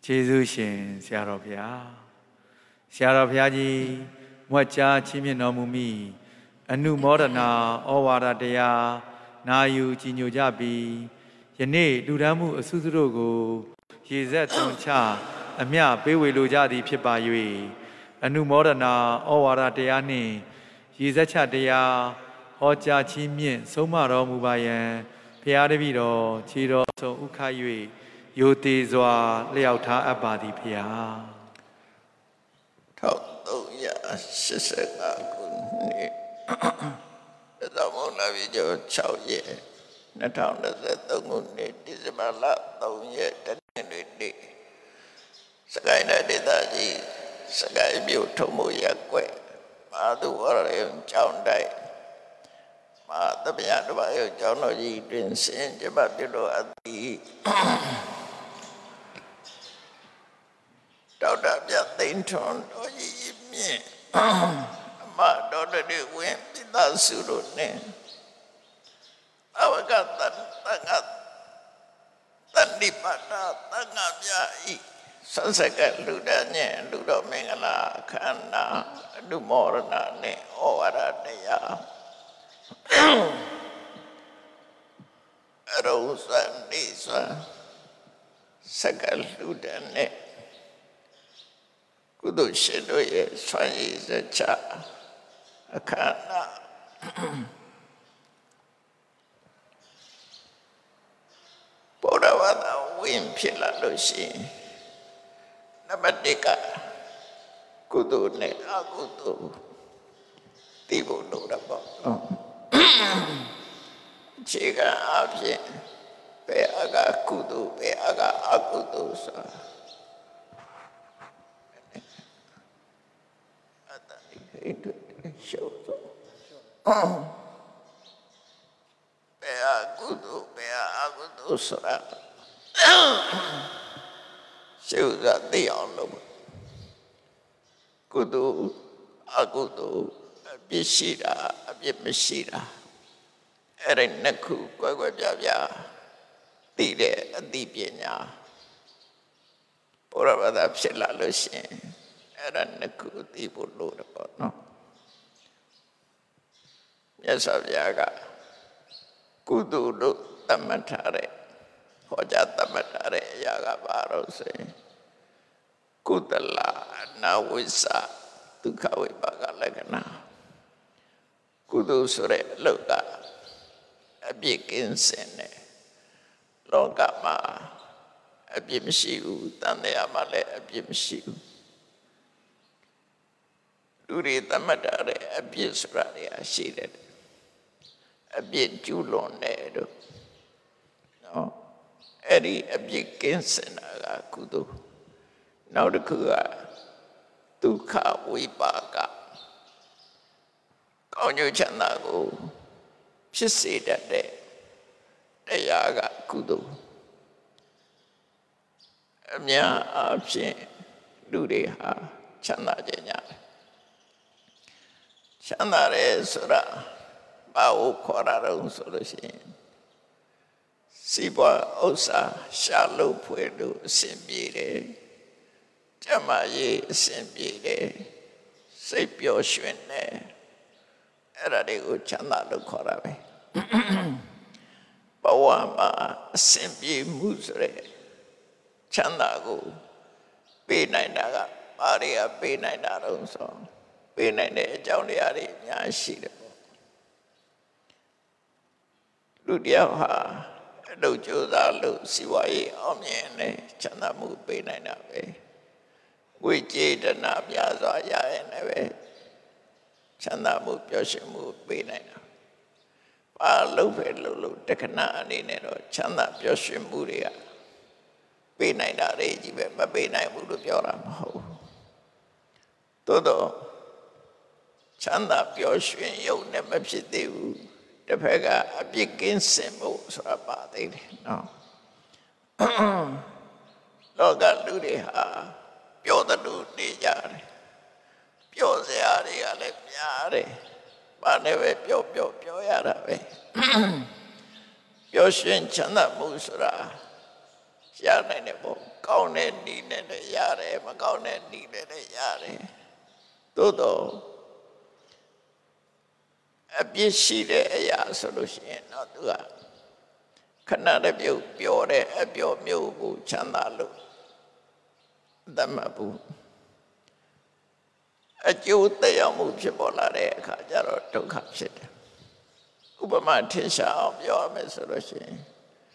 ကျေးဇူးရှင်ဆရာတော်ဘုရားဆရာတော်ဘုရားကြီးမွတ်ကြားချီးမြှင့်တော်မူမိအနုမောဒနာဩဝါဒတရားနာယူကြည်ညိုကြပြီးယနေ့လူဒန်းမှုအစုစုတို့ကိုရေဆက်သွန်ချအမျှပေးဝေလိုကြသည်ဖြစ်ပါ၍အနုမောဒနာဩဝါဒတရားနှင့်ရေဆက်ချတရားဟောကြားချီးမြှင့်ဆုံးမတော်မူပါယံဘုရားတပည့်တော်ခြေတော်ဆုံးဥခ၍ယိုသေးစွာလျှောက်ထားအပ်ပါသည်ဖျား 1385ခုနှစ်သောမုန်လာပြီကျော်6ရက်2023ခုနှစ်ဒီဇင်ဘာလ3ရက်တနင်္ဂနွေနေ့စကိုင်းဒေသကြီးစကိုင်းမြို့ထုံမိုးရပ်ကွက်မာသူဝရယံကျောင်းတိုက်မာတပယတပယကျောင်းတော်ကြီးတွင်ဆင်ကျမပြုလို့အပ်သည်ဒေါက်တာပြသိန်းထွန်းတော်ကြီးမြင့်အမတော်တဲ့ဝင်းပိသစုတို့နဲ့အဝကတန်တန်ဒီပါတာတန်ငါပြဤဆန်းဆက်ကလူဒညံလူတော်မင်္ဂလာခန္ဓာအနုမောရဏနဲ့ဩဝါဒတရားအရုံးစံဒီစံဆက်ကလူဒနဲ့ကုသိုလ်ရှင်တို့ရဲ့ဆွမ်းရည်စချအခမ်းအနားဘောဓဝါဒဝင်ဖြစ်လာလို့ရှိရင်နံပါတ်1ကကုသိုလ်နဲ့အကုသိုလ်သိဖို့လိုတာပေါ့ခြေကအဖြစ်ဘယ်အကကုသိုလ်ဘယ်အကအကုသိုလ်ဆိုတာရှုပ်တော့ဘယ်အကုသိုလ်ဘယ်အကုသိုလ်ဆိုတာရှုပ်တာသိအောင်လုပ်ကုသိုလ်အကုသိုလ်အပြစ်ရှိတာအပြစ်မရှိတာအဲ့ဒီနှစ်ခုကွဲကွဲပြားပြားသိတဲ့အသိပညာဘုရားဘာသာဖြစ်လာလို့ရှိရင်အဲ့ဒါနှစ်ခုသိဖို့လိုတယ်ပေါ့နော်မြတ်စွာဘုရားကကုသိုလ်လို့သတ်မှတ်ထားတဲ့ဟောကြားသတ်မှတ်ထားတဲ့အရာကဘာလို့ဆိုရင်ကုသလအနာဝိသဒုက္ခဝိပါကလက္ခဏာကုသိုလ်ဆိုတဲ့အလုပ်ကအပြစ်ကင်းစင်တယ်လောကမှာအပြစ်မရှိဘူးတန်တရားမှာလည်းအပြစ်မရှိဘူးလူတွေသတ်မှတ်ထားတဲ့အပြစ်ဆိုတာတွေရှိတယ်အပြစ်ကျူးလွန်တယ်တို့နော်အဲ့ဒီအပြစ်ကင်းစင်တာကကုသိုလ်နောက်တစ်ခုကဒုက္ခဝိပါကကောင်းကျိုးချမ်းသာကိုဖြစ်စေတတ်တဲ့တရားကကုသိုလ်အများအားဖြင့်လူတွေဟာချမ်းသာကြတယ်ချမ်းသာတယ်ဆိုတာဘာကိုခေါ်ရအောင်ဆိုလို့ရှိရင်စီးပွားဥစ္စာရှာလို့ဖွေလို့အဆင်ပြေတယ်ကျန်းမာရေးအဆင်ပြေတယ်စိတ်ပျော်ရွှင်တယ်အဲ့ဒါတွေကိုချမ်းသာလို့ခေါ်တာပဲဘဝမှာအဆင်ပြေမှုဆိုတဲ့ချမ်းသာကိုပေးနိုင်တာကဘာတွေကပေးနိုင်တာတော့ဆိုပေးနိုင်တဲ့အကြောင်းတရားတွေအများရှိတယ်ပေါ့လူတယောက်ဟာအလုပ်ကြိုးစားလို့စီးပွားရေးအောင်မြင်တယ်ချမ်းသာမှုပေးနိုင်တာပဲဝိကျေတနာပြစွာရရင်လည်းချမ်းသာမှုပျော်ရွှင်မှုပေးနိုင်တာဘာလို့ပဲလို့တခဏအနေနဲ့တော့ချမ်းသာပျော်ရွှင်မှုတွေကပေးနိုင်တာတွေကြီးပဲမပေးနိုင်ဘူးလို့ပြောတာမဟုတ်ဘူးသို့တော့ချမ်းသာပျော်ရွှင်ရုံနဲ့မဖြစ်သေးဘူးတစ်ဖက်ကအပြစ်ကင်းစင်ဖို့ဆိုတာပါသေးတယ်နော်လောကလူတွေဟာပျော်တဲ့လူနေကြတယ်ပျော်စရာတွေကလည်းများတယ်ဘာနဲ့ပဲပျော်ရတာပဲပျော်ရွှင်ချမ်းသာမှုဆိုတာရနိုင်တယ်ပေါ့ကောကောင်းတဲ့ဤနဲ့လည်းရတယ်မကောင်းတဲ့ဤနဲ့လည်းရတယ်သို့တော့အပြစ်ရှိတဲ့အရာဆိုလို့ရှိရင်တော့သူကခဏတပြုတ်ပြောတဲ့အပြောမျိုးကိုချမ်းသာလို့သတ်မှတ်ဘူးအကျိုးသက်ရောက်မှုဖြစ်ပေါ်လာတဲ့အခါကျတော့ဒုက္ခဖြစ်တယ်ဥပမာထင်ရှားအောင်ပြောရမယ်ဆိုလို့ရှိရင်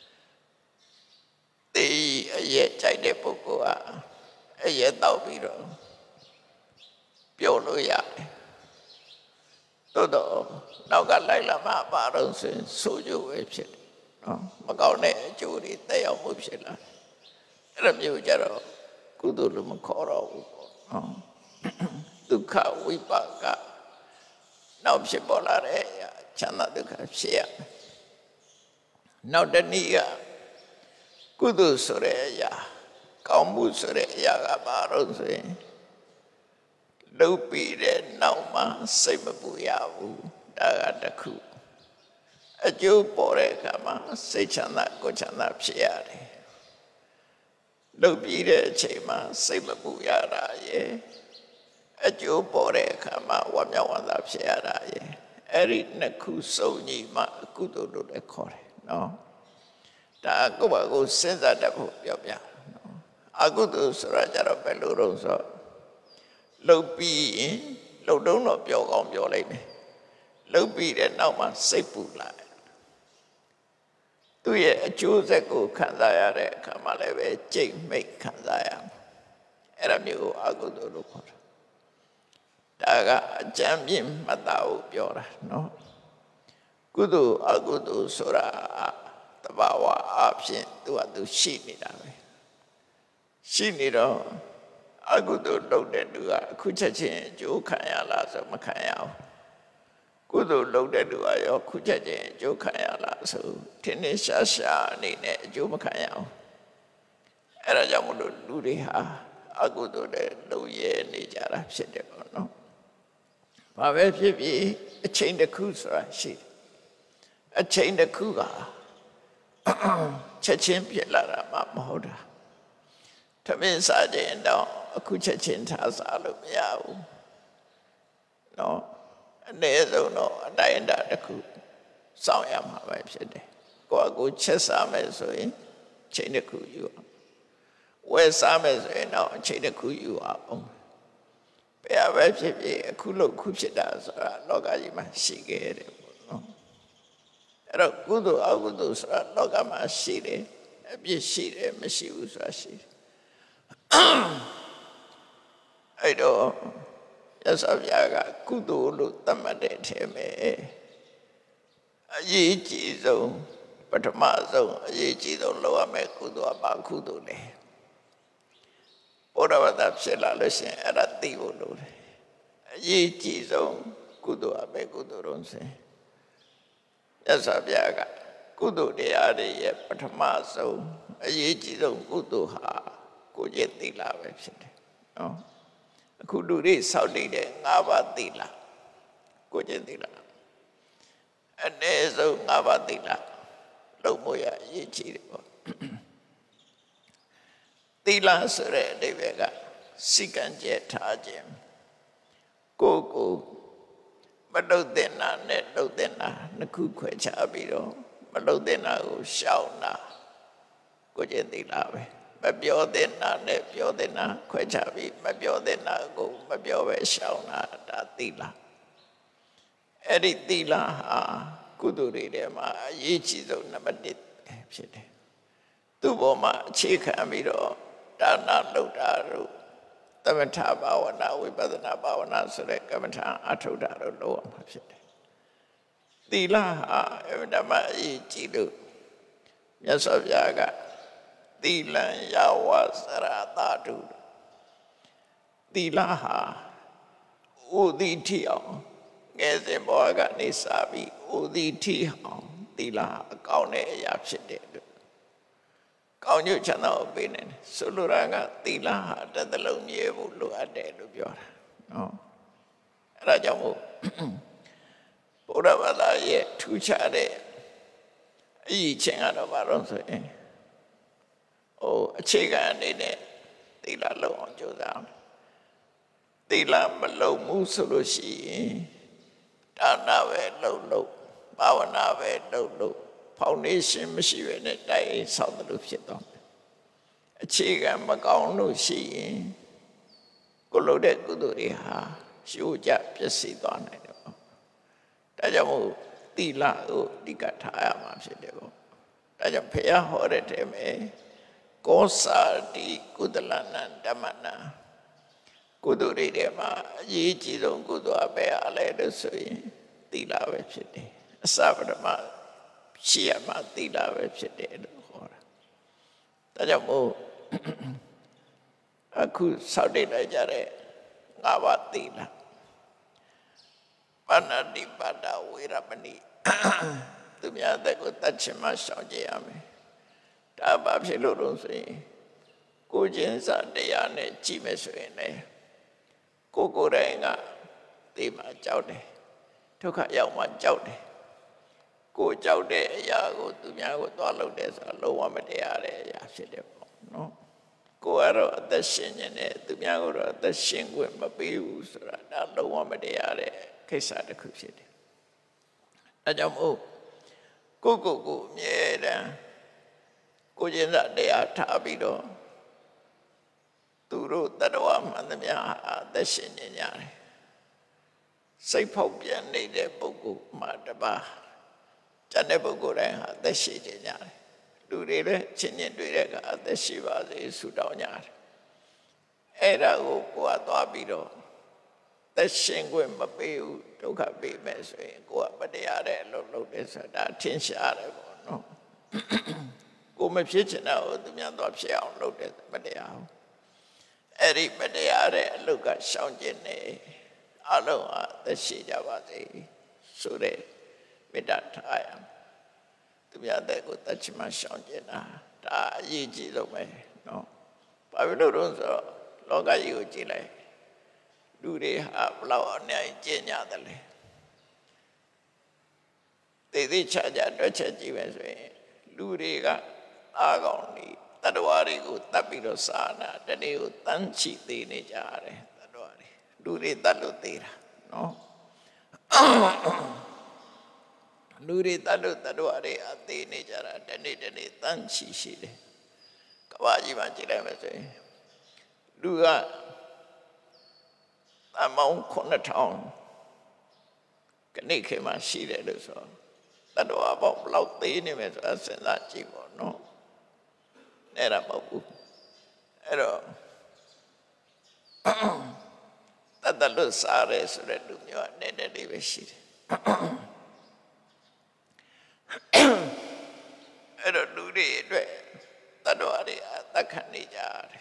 ဒီအရဲ့ကြိုက်တဲ့ပုဂ္ဂိုလ်ကအရဲ့တောက်ပြီးတော့ပြောလို့ရတယ်သို့တော့နောက်ကလိုက်လာမှပါတော့ဆိုကြွယ်ဖြစ်တယ်နော်မကောင်းတဲ့အကျိုးတွေသက်ရောက်မှုဖြစ်လာအဲ့လိုမျိုးကြတော့ကုသိုလ်လို့မခေါ်တော့ဘူးပေါ့နော်ဒုက္ခဝိပါကနောက်ဖြစ်ပေါ်လာတဲ့ချမ်းသာဒုက္ခဖြစ်ရမယ်နောက်တနည်းကကုသိုလ်ဆိုတဲ့အရာကောင်းမှုဆိုတဲ့အရာကဘာလို့ဆိုရင်လုပ်ပြီးတဲ့နောက်မှစိတ်မပူရဘူးဒါကတစ်ခုအကျိုးပေါ်တဲ့အခါမှာစိတ်ချမ်းသာကိုယ်ချမ်းသာဖြစ်ရတယ်လုပ်ပြီးတဲ့အချိန်မှာစိတ်မပူရတာရဲ့အကျိုးပေါ်တဲ့အခါမှာဝမ်းမြောက်ဝမ်းသာဖြစ်ရတာရဲ့အဲ့ဒီနှစ်ခုစုံညီမှကုသိုလ်လို့လည်းခေါ်တယ်နော်ဒါကိုယ့်ဘာကိုစဉ်းစားတတ်ဖို့ပြောပြနော်အကုသိုလ်ဆိုတာကြတော့ဘယ်လိုတော့ဆိုလုပ်ပြီးရင်လုပ်တော့ပြောကောင်းပြောလိုက်မယ်လုပ်ပြီးတဲ့နောက်မှာစိတ်ပူလာတယ်သူ့ရဲ့အကျိုးဆက်ကိုခံစားရတဲ့အခါမှာလည်းပဲကြိတ်မိတ်ခံစားရမယ်အဲ့ဒါမျိုးကိုအကုသိုလ်လို့ခေါ်တာဒါကအကျမ်းပြင်းမှတ်သားဖို့ပြောတာနော်ကုသိုလ်အကုသိုလ်ဆိုတာတဘာဝအဖြစ်သူရှိနေတာပဲရှိနေတော့အကုသိုလ်လုပ်တဲ့သူကအခုချက်ချင်းအကျိုးခံရလားဆိုမခံရဘူးကုသိုလ်လုပ်တဲ့သူကရောခုချက်ချင်းအကျိုးခံရလားဆိုထင်းထင်းရှားရှားအနေနဲ့အကျိုးမခံရဘူးအဲ့ဒါကြောင့်မလို့လူတွေဟာအကုသိုလ်တွေလုပ်ရနေကြတာဖြစ်တယ်ပေါ့နော်ဘာပဲဖြစ်ဖြစ်အချိန်တစ်ခုဆိုတာရှိတယ်အချိန်တစ်ခုကချက်ချင်းဖြစ်လာတာမှမဟုတ်တာသမင်းစားခြင်းတော့အခုချက်ချင်းထားစားလို့မရဘူးနော်အနည်းဆုံးတော့အတိုင်းအတာတစ်ခုစောင့်ရမှာပဲဖြစ်တယ်ကိုယ့်အကိုချက်စားမယ်ဆိုရင်ချိန်တစ်ခုယူအောင်ဝယ်စားမယ်ဆိုရင်တော့ချိန်တစ်ခုယူအောင်ဘယ်ပဲဖြစ်ဖြစ်အခုလို့ခုဖြစ်တာဆိုတာလောကကြီးမှာရှိခဲ့တယ်ပေါ့နော်အဲ့တော့ကုသိုလ်အကုသိုလ်ဆိုတာလောကမှာရှိတယ်အပြစ်ရှိတယ်မရှိဘူးဆိုတာရှိတယ်အဲ့တော့ရသော်ပြားကကုသိုလ်လို့သတ်မှတ်တဲ့အထက်မှာအရေးကြီးဆုံးပထမဆုံးအရေးကြီးဆုံးလုပ်ရမယ့်ကုသိုလ်ကဘာကုသိုလ်လဲဘုရားဘာသာဖြစ်လာလို့ရှိရင်အဲ့ဒါသိဖို့လိုတယ်အရေးကြီးဆုံးကုသိုလ်အပဲကုသိုလ်တော့ဆိုရသော်ပြားကကုသိုလ်တရားတွေရဲ့ပထမဆုံးအရေးကြီးဆုံးကုသိုလ်ဟာကိုယ်ရဲ့သီလပဲဖြစ်တယ်နော်အခုလူတွေစောင့်နေတဲ့၅ပါးသီလကိုယ်ရဲ့သီလအနည်းဆုံး၅ပါးသီလလုံးမရအရေးကြီးတယ်ပေါ့သီလဆိုတဲ့အဓိပ္ပာယ်ကစိတ်ကံကျက်ထားခြင်းကိုမလုပ်တဲ့နာနဲ့လုပ်တဲ့နာနှစ်ခုခွဲခြားပြီးတော့မလုပ်တဲ့နာကိုရှောင်တာကိုယ်ရဲ့သီလပဲမပြောတဲ့နာနဲ့ပြောတဲ့နာခွဲခြားပြီးမပြောတဲ့နာကိုမပြောပဲရှောင်တာဒါသီလအဲ့ဒီသီလဟာကုသိုလ်တွေထဲမှာအရေးကြီးဆုံးနံပါတ်1ဖြစ်တယ်သူ့ပေါ်မှာအခြေခံပြီးတော့ဒါနလုပ်တာတို့သမထဘာဝနာဝိပဿနာဘာဝနာဆိုတဲ့ကမ္မထာအထုတာတို့လုပ်ရမှာဖြစ်တယ်သီလဟာအမှန်တမ်းအရေးကြီးလို့မြတ်စွာဘုရားကသီလံယဝစရတာတုသီလဟာဥဒိဋ္ဌိအောင်ငယ်စဉ်ဘဝကနေစပြီးဥဒိဋ္ဌိအောင်သီလအကောင်းတဲ့အရာဖြစ်တယ်လို့ကောင်းကျိုးချမ်းသာကိုပေးနေတယ်ဆိုလိုတာကသီလဟာတစ်သလုံးမြဲဖို့လိုအပ်တယ်လို့ပြောတာနော်အဲ့ဒါကြောင့်မို့ဘုရားဘာသာရဲ့ထူးခြားတဲ့အရေးချင်းကတော့ဘာလို့ဆိုရင်အခြေခံအနေနဲ့သီလလုံအောင်ကြိုးစားသီလမလုံမှုဆိုလို့ရှိရင်ဒါနပဲလုံဘာဝနာပဲလုံဖောင်ဒေးရှင်းမရှိဘဲနဲ့တိုင်ဆောက်တယ်လို့ဖြစ်သွားတယ်အခြေခံမကောင်းလို့ရှိရင်ကိုလုပ်တဲ့ကုသိုလ်တွေဟာရှိုးကြပျက်စီးသွားနိုင်တယ်ပေါ့ဒါကြောင့်မို့သီလကိုအဓိကထားရမှာဖြစ်တယ်ပေါ့ဒါကြောင့်ဘုရားဟောတဲ့တဲမှာကောစာတိကုသလနံဓမ္မနာကုသိုလ်တွေထဲမှာအရေးကြီးဆုံးကုသိုလ်အပဲအားလဲလို့ဆိုရင်သီလပဲဖြစ်တယ်အစပထမရှိရမှာသီလပဲဖြစ်တယ်လို့ဟောတာဒါကြောင့်မို့အခုစောင့်တည်လိုက်ကြတဲ့၅ပါးသီလပါဏာတိပါဒဝေရမဏိသူများတဲ့ကိုတတ်ချင်မှရှောင်ကြရမယ်ဒါဘာဖြစ်လို့လဲဆိုရင်ကိုချင်းစာတရားနဲ့ကြည့်မယ်ဆိုရင်လေကိုယ်တိုင်ကသိမှကြောက်တယ်ဒုက္ခရောက်မှကြောက်တယ်ကိုကြောက်တဲ့အရာကိုသူများကိုသွားလုပ်တယ်ဆိုတာလုံးဝမတရားတဲ့အရာဖြစ်တယ်ပေါ့နော်ကိုကတော့အသက်ရှင်နေတယ်သူများကတော့အသက်ရှင်ခွင့်မပေးဘူးဆိုတာဒါလုံးဝမတရားတဲ့ကိစ္စတစ်ခုဖြစ်တယ်အဲကြောင့်မို့ကိုအမြဲတမ်းကိုကျင့်စာတရားထားပြီးတော့သူတို့တတ္တဝါမှန်သမျှအသက်ရှင်နေကြတယ်စိတ်ဖောက်ပြန်နေတဲ့ပုဂ္ဂိုလ်မှတပါးကျန်တဲ့ပုဂ္ဂိုလ်တိုင်းဟာအသက်ရှင်နေကြတယ်လူတွေလည်းချင်းချင်းတွေ့တဲ့အခါအသက်ရှိပါစေဆုတောင်းကြတယ်အဲ့ဒါကိုကိုယ်ကသွားပြီးတော့သက်ရှင်ခွင့်မပေးဘူးဒုက္ခပေးမယ်ဆိုရင်ကိုယ်ကမတရားတဲ့အလုပ်လုပ်တယ်ဆိုတာထင်ရှားတယ်ပေါ့နော်ကိုမဖြစ်ချင်တာကိုသူများသွားဖြစ်အောင်လုပ်တယ်မတရားဘူးအဲ့ဒီမတရားတဲ့အလုပ်ကရှောင်ကျဉ်နေအလုံးဟာသက်ရှိကြပါစေဆိုတဲ့မေတ္တာထားရသူများတဲ့ကိုတတ်ချင်မှရှောင်ကျဉ်တာဒါအရေးကြီးဆုံးပဲနော်ဘာဖြစ်လို့လဲဆိုတော့လောကကြီးကိုကြည့်လိုက်လူတွေဟာဘလောက်အနိုင်ကျင့်ကြတယ်လဲသေချာတွက်ချက်ကြည့်မယ်ဆိုရင်လူတွေကအားကောင်းနေတတ္တဝါတွေကိုတတ်ပြီးတော့စာနာတနေ့ကိုတန်းချီသေးနေကြတယ်တတ္တဝါတွေလူတွေတတ်လို့သေးတာနော်လူတွေတတ်လို့တတ္တဝါတွေအသေးနေကြတာတနေ့တန်းချီရှိတယ်ကမ္ဘာကြီးမှာကြည့်လိုက်မယ်ဆိုရင်လူကအမောင်း9000ခဏခေတ်မှာရှိတယ်လို့ဆိုတတ္တဝါပေါင်းဘလောက်သေးနေမယ်ဆိုတာစဉ်းစားကြည့်ပေါ့နော်အဲ့ဒါမဟုတ်ဘူးအဲ့တော့တတ်လို့စားရဲဆိုတဲ့လူမျိုးကနည်းနည်းလေးပဲရှိတယ်အဲ့တော့လူတွေအတွက်တတ္တဝါတွေအသက်ခံနေကြတယ်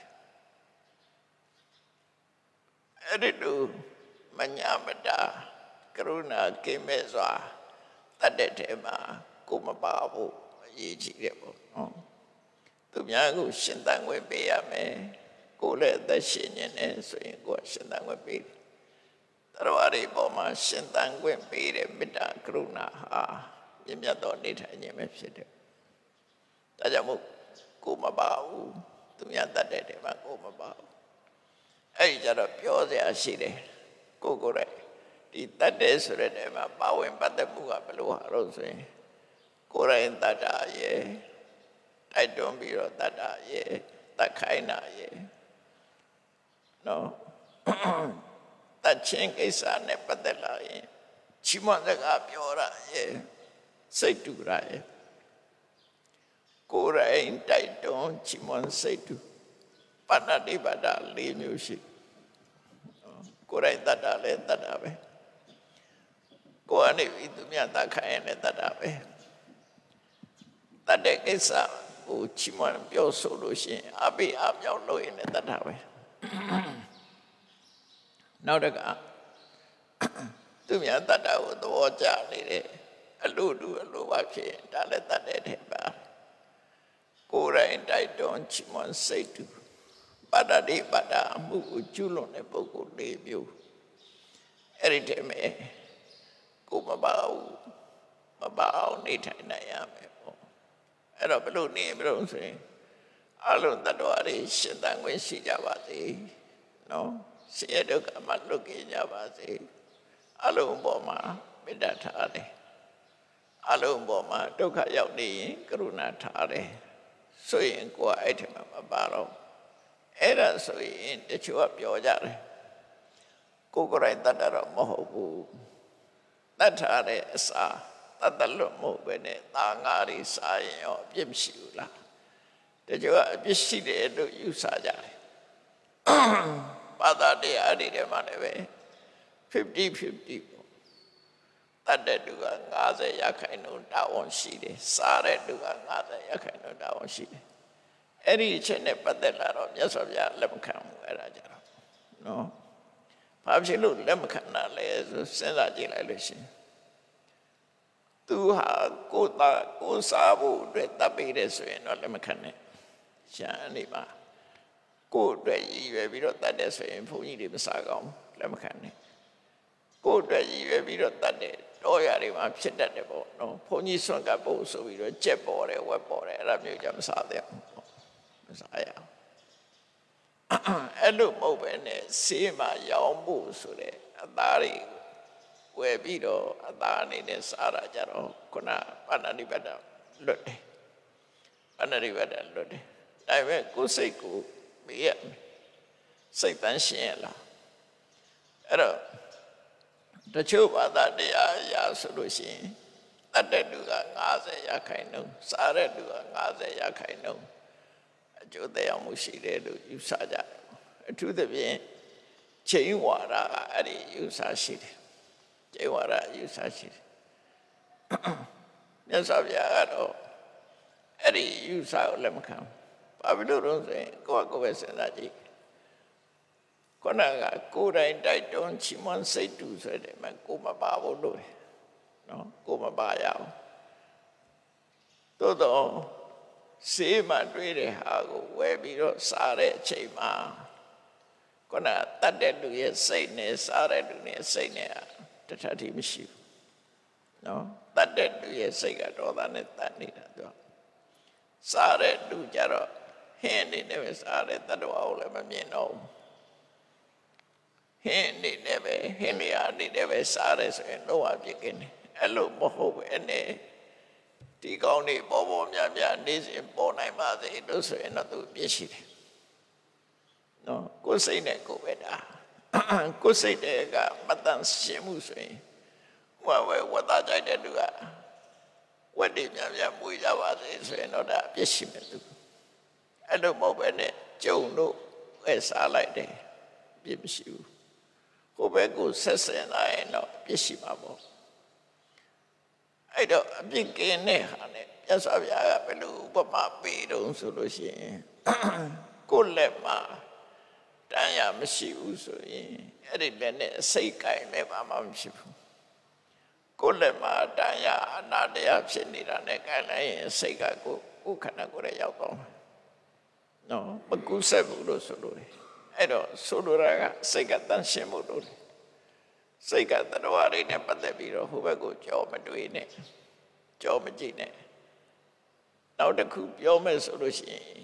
အဲ့ဒီလူမညာမတာကရုဏာကိမဲ့စွာတတ်တဲ့ထဲမှာကိုမပါဘူးအရေးကြီးတယ်ပေါ့နော်သူများကိုရှင်သန်ခွင့်ပေးရမယ်ကိုလည်းအသက်ရှင်နေတယ်ဆိုရင်ကိုရှင်သန်ခွင့်ပေးတယ်တရားတွေပေါ်မှာရှင်သန်ခွင့်ပေးတဲ့မေတ္တာကရုဏာဟာမြင့်မြတ်သောနေထိုင်ခြင်းပဲဖြစ်တယ်ဒါကြောင့်မို့ကိုမပါဘူးသူများတတ်တဲ့ထဲမှာကိုမပါဘူးအဲ့ဒီကြတော့ပြောစရာရှိတယ်ကိုယ်လည်းဒီတတ်တယ်ဆိုတဲ့နေရာမှာပါဝင်ပတ်သက်မှုကဘယ်လိုဟာလို့ဆိုရင်ကိုယ်ရင်တတ်တာရဲ့တိုက်တွန်းပြီးတော့တတ်တာရဲ့တတ်ခိုင်းတာရဲ့နော်တတ်ချင်းကိစ္စနဲ့ပတ်သက်လာရင်ချီးမွမ်းစကားပြောတာရဲ့စိတ်တူတာရဲ့ကိုယ်ရင်တိုက်တွန်းချီးမွမ်းစိတ်တူပါဏာတိပါဒ၄မျိုးရှိကိုယ်ရင်တတ်တာလည်းတတ်တာပဲကိုယ်ကနေပြီးသူများတတ်ခိုင်းရင်လည်းတတ်တာပဲတတ်တဲ့ကိစ္စကိုချီးမွမ်းပြောဆိုလို့ရှိရင်အပိအမြောက်လို့ရင်လည်းတတ်တာပဲနောက်တစ်ခါသူများတတ်တာကိုသဘောကျနေတယ်အလိုတူအလိုပါဖြစ်ရင်ဒါလည်းတတ်တဲ့ထဲပါကိုယ်ရင်တိုက်တွန်းချီးမွမ်းစိတ်တူပါဒတိပါဒအမှုကိုကျူးလွန်တဲ့ပုဂ္ဂိုလ်၄မျိုးအဲ့ဒီထဲမှာကိုမပါဘူးမပါအောင်နေထိုင်နိုင်ရမယ်ပေါ့အဲ့တော့ဘယ်လိုနေမလို့ဆိုရင်အလုံးတ attva တွေရှင်သန်ခွင့်ရှိကြပါစေနော်ဆင်းရဲဒုက္ခမှလွတ်ကင်းကြပါစေအလုံးပေါ်မှာမေတ္တာထားတယ်အလုံးပေါ်မှာဒုက္ခရောက်နေရင်ကရုဏာထားတယ်ဆိုရင်ကိုယ်အဲ့ထက်မှမပါတော့အဲ့ဒါဆိုရင်တချို့ကပြောကြတယ်ကိုယ်ကိုယ်တိုင်တတ်တာတော့မဟုတ်ဘူးတတ်ထားတဲ့အစာတတ်တယ်လို့မဟုတ်ပဲနဲ့သာငါတွေစားရင်ရောအပြစ်မရှိဘူးလားတချို့ကအပြစ်ရှိတယ်လို့ယူဆကြတယ်ဘာသာတရားတွေထဲမှာလည်းပဲ50-50ပေါ့တတ်တဲ့သူက90%တာဝန်ရှိတယ်စားတဲ့သူက90%တာဝန်ရှိတယ်အဲ့ဒီအချက်နဲ့ပတ်သက်လာတော့မြတ်စွာဘုရားလက်မခံဘူးအဲ့ဒါကြတော့နော်ဘာဖြစ်လို့လက်မခံတာလဲဆိုစဉ်းစားကြည့်လိုက်လို့ရှိရင်သူဟာကိုစားဖို့အတွက်တပ်ပေးတယ်ဆိုရင်တော့လက်မခံနဲ့ရှာနေပါကိုအတွက်ရည်ရွယ်ပြီးတော့တတ်တယ်ဆိုရင်ဘုန်းကြီးတွေမစားကောင်းလက်မခံနဲ့ကိုအတွက်ရည်ရွယ်ပြီးတော့တတ်တယ်တော့ရတွေမှာဖြစ်တတ်တယ်ပေါ့နော်ဘုန်းကြီးဆွမ်းကပ်ဖို့ဆိုပြီးတော့ကြက်ပေါ်တယ်ဝက်ပေါ်တယ်အဲ့ဒါမျိုးကြမစားသေးဘူးမစားရအောင်အဲ့လိုမဟုတ်ပဲနဲ့ဆေးမှာရောင်းဖို့ဆိုတဲ့အသားတွေဝယ်ပြီးတော့အသားအနေနဲ့စားရကြတော့ခုနပါဏာတိပတ်တာလွတ်တယ်ပါဏာတိပတ်တာလွတ်တယ်ဒါပေမဲ့ကိုယ်စိတ်ကိုမေးရစိတ်တန်းရှင်းရလားအဲ့တော့တချို့ဘာသာတရားအရာဆိုလို့ရှိရင်တတ်တဲ့လူက90%စားတဲ့လူက90%အကျိုးသက်ရောက်မှုရှိတယ်လို့ယူဆကြတယ်အထူးသဖြင့်ချိန်ဝါဒကအဲ့ဒီယူဆရှိတယ်ချိန်ဝါဒယူဆရှိတယ်မြတ်စွာဘုရားကတော့အဲ့ဒီယူဆကိုလက်မခံဘာဖြစ်လို့လဲဆိုရင်ကိုယ့်ပဲစဉ်းစားကြည့်ခုနကကိုယ်တိုင်တိုက်တွန်းချီးမွမ်းစိတ်တူဆိုတဲ့မှာကိုမပါဘူးလို့နော်ကိုမပါရအောင်သို့တော့ဆေးမှတွေ့တဲ့ဟာကိုဝယ်ပြီးတော့စားတဲ့အချိန်မှာခုနတတ်တဲ့လူရဲ့စိတ်နဲ့စားတဲ့လူနဲ့စိတ်နဲ့တထတိမရှိဘူးနော်တတ်တဲ့လူရဲ့စိတ်ကဒေါသနဲ့တတ်နေတာသူစားတဲ့လူကြတော့ဟင်းနေနဲ့ပဲစားတဲ့တတ္တဝါကိုလည်းမမြင်တော့ဘူးဟင်းနေနဲ့ပဲဟင်းနေအားနေနဲ့ပဲစားတယ်ဆိုရင်တော့အပြစ်ကင်းတယ်အဲ့လိုမဟုတ်ပဲနဲ့ဒီကောင်းနေပေါ်များနေစဉ်ပေါ်နိုင်ပါစေလို့ဆိုရင်တော့သူပြည့်ရှိတယ်နော်ကိုယ်စိတ်နဲ့ကိုယ်ပဲဒါကိုယ်စိတ်တဲ့ကမတန်ရှင်းမှုဆိုရင်ဝတ်သားကြိုက်တဲ့သူကဝတ်တွေများမွေးကြပါစေဆိုရင်တော့ဒါပြည့်ရှိမယ်သူအဲ့လိုမဟုတ်ပဲနဲ့ကျုံတို့ပဲစားလိုက်တယ်ပြည့်မရှိဘူးကိုယ်ပဲကိုဆက်ဆံလိုက်ရင်တော့ပြည့်ရှိမှာပေါ့အဲ့တော့အပြစ်ကင်းတဲ့ဟာနဲ့မြတ်စွာဘုရားကဘယ်လိုဥပမာပေးတုံးဆိုလို့ရှိရင်ကိုယ်လက်မှာတန်ရမရှိဘူးဆိုရင်အဲ့ဒီလက်နဲ့စိတ်ကိုင်လည်းဘာမှမဖြစ်ဘူးကိုယ်လက်မှာတန်ရအနာတရားဖြစ်နေတာနဲ့ကိုင်လိုက်ရင်စိတ်ကကိုယ်ခန္ဓာကိုယ်ရဲ့ရောက်တော့နော်မကူးဆက်ဘူးလို့ဆိုလို့တယ်အဲ့တော့ဆိုလိုတာကစိတ်ကတန်ရှင်းမှုလို့စိတ်ကတတော်ရည်နဲ့ပတ်သက်ပြီးတော့ဟိုဘက်ကိုကြောမတွေးနဲ့ကြောမကြည့်နဲ့နောက်တစ်ခုပြောမယ်ဆိုလို့ရှိရင်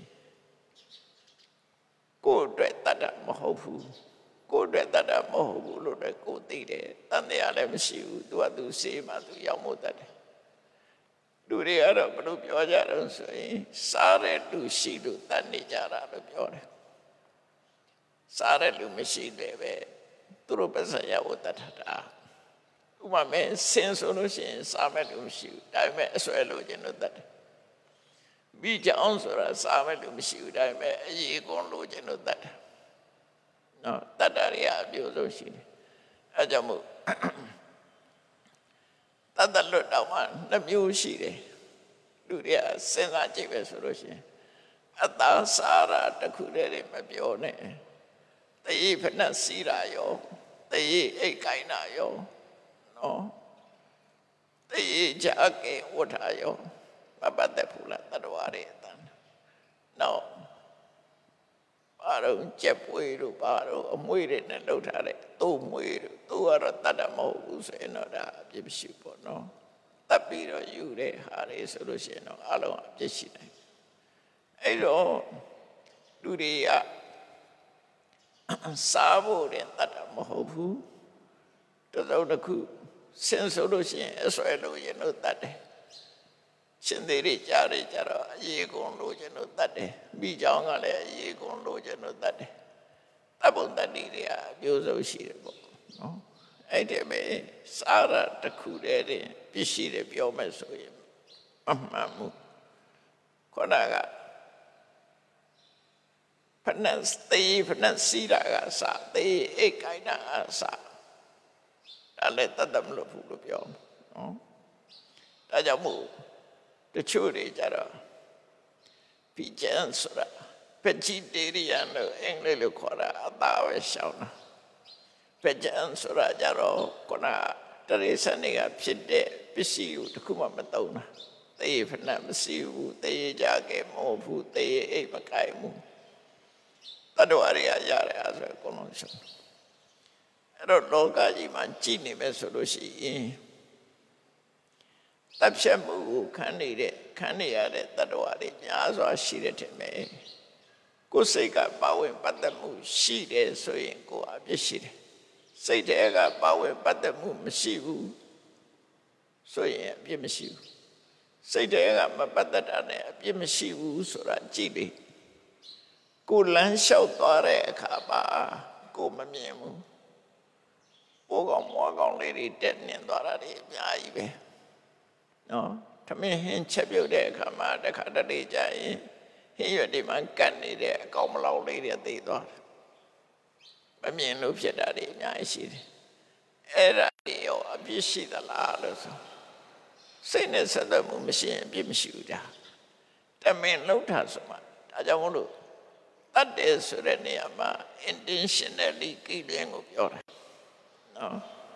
ကိုယ်အတွက်တတ်တာမဟုတ်ဘူးကိုယ်အတွက်တတ်တာမဟုတ်ဘူးလို့လည်းကိုယ်သိတယ်တန်တရားလည်းမရှိဘူးသူကသူစေးမှသူရောက်မို့တတ်တယ်လူတွေကတော့ဘယ်လိုပြောကြတော့ဆိုရင်စားတဲ့လူရှိလို့တတ်နေကြတာလို့ပြောတယ်စားတဲ့လူမရှိတယ်ပဲသူတို့ပဲဆက်ရဖို့တတ်တာဥပမာဆင်းဆိုလို့ရှိရင်စားမဲ့လူမရှိဘူးဒါပေမဲ့အစွဲလို့ခြင်းလို့တတ်တယ်မိကြောင်ဆိုတာစားမဲ့လူမရှိဘူးဒါပေမဲ့အရေးကွန်လို့ခြင်းလို့တတ်တယ်နော်တတ်တာတွေအပြည့်စုံရှိတယ်အဲကြောင့်မို့တတ်တယ်လို့တော့မှနှစ်မျိုးရှိတယ်လူတွေကစဉ်းစားကြည့်ပဲဆိုလို့ရှိရင်အသာစားတာတစ်ခုတည်းတွေမပြောနဲ့တရေဖက်နဲ့စီးတာရောတရေအိတ်ကိုင်းတာရောနော်တရေကြအကဲဝတ်တာရောမပတ်သက်ဘူးလားတတော်ရည်အတန်နော်ဘာလို့ကြက်ပွေးတို့ဘာလို့အမွေးတွေနဲ့လှုပ်ထားတဲ့သို့မွေးတို့သူကတော့တတ်တာမဟုတ်ဘူးဆိုရင်တော့ဒါအပြစ်မရှိပေါ့နော်တတ်ပြီးတော့ယူတဲ့ဟာတွေဆိုလို့ရှိရင်တော့အလုံးအပြစ်ရှိတယ်အဲ့တော့လူတွေကစားဖို့တဲ့တတ်တာမဟုတ်ဘူးတစုံတစ်ခုစင်ဆိုလို့ရှိရင်အဆွဲလို့ရင်တို့တတ်တယ်ရှင်သေးတွေကြားတွေကြတော့အရေးကုန်လို့ကျွန်တော်တတ်တယ်မိကြောင်းကလည်းအရေးကုန်လို့ကျွန်တော်တတ်တယ်တပ်ပုံတတ်တွေကအမျိုးဆုံးရှိတယ်ပေါ့နော်အဲ့ဒီပဲစားရတစ်ခုတည်းတင်ပြည့်ရှိတယ်ပြောမယ်ဆိုရင်မမှန်ဘူးခေါနာကဖနက်သေးဖနက်စီးတာကစားသေးအိတ်ကိုင်းတာကစားဒါလည်းတတ်တယ်မလို့ဘူးလို့ပြောနော်ဒါကြောင့်မို့တချို့တွေကြတော့ဖိကျန်ဆိုတာvegetarian လို့အင်္ဂလိပ်လိုခေါ်တာအသားပဲရှောင်တာvegan ဆိုတာကြတော့ခုနတရေစံတွေကဖြစ်တဲ့ပစ္စည်းကိုတခုမှမသုံးတာသေဖဏမရှိဘူးသေကြခဲ့မဟုတ်ဘူးသေအိတ်မကိုင်ဘူးတတ္တဝါတွေကရတယ်အဲ့ဆိုအကုန်လုံးရှုံးအဲ့တော့လောကကြီးမှာကြည်နေမယ်ဆိုလို့ရှိရင်တပ်ဖြတ်မှုကိုခံနေရတဲ့တတ္တဝါတွေများစွာရှိတဲ့ထင်မယ်ကိုယ်စိတ်ကပါဝင်ပတ်သက်မှုရှိတယ်ဆိုရင်ကိုယ်အပြစ်ရှိတယ်စိတ်တွေကပါဝင်ပတ်သက်မှုမရှိဘူးဆိုရင်အပြစ်မရှိဘူးစိတ်တွေကမပတ်သက်တာနဲ့အပြစ်မရှိဘူးဆိုတာကြည့်လေကိုလမ်းလျှောက်သွားတဲ့အခါမှာကိုမမြင်ဘူးပိုးကောင်မွားကောင်လေးတွေတက်နေသွားတာတွေအများကြီးပဲနော်သမင်းဟင်းချက်ပြုတ်တဲ့အခါမှာတခါတလေကြာရင်ဟင်းရွက်တွေမှာကတ်နေတဲ့အကောင်မလောက်လေးတွေသိသွားတယ်မမြင်လို့ဖြစ်တာတွေအများကြီးရှိတယ်အဲ့ဒါတွေရောအပြစ်ရှိသလားလို့ဆိုစိတ်နဲ့ဆက်သက်မှုမရှိရင်အပြစ်မရှိဘူးဒါတမင်လှုပ်တာဆိုမှဒါကြောင့်မို့လို့တတ်တယ်ဆိုတဲ့နေရာမှာ intentionally ကိလေသာကိုပြောတာနော်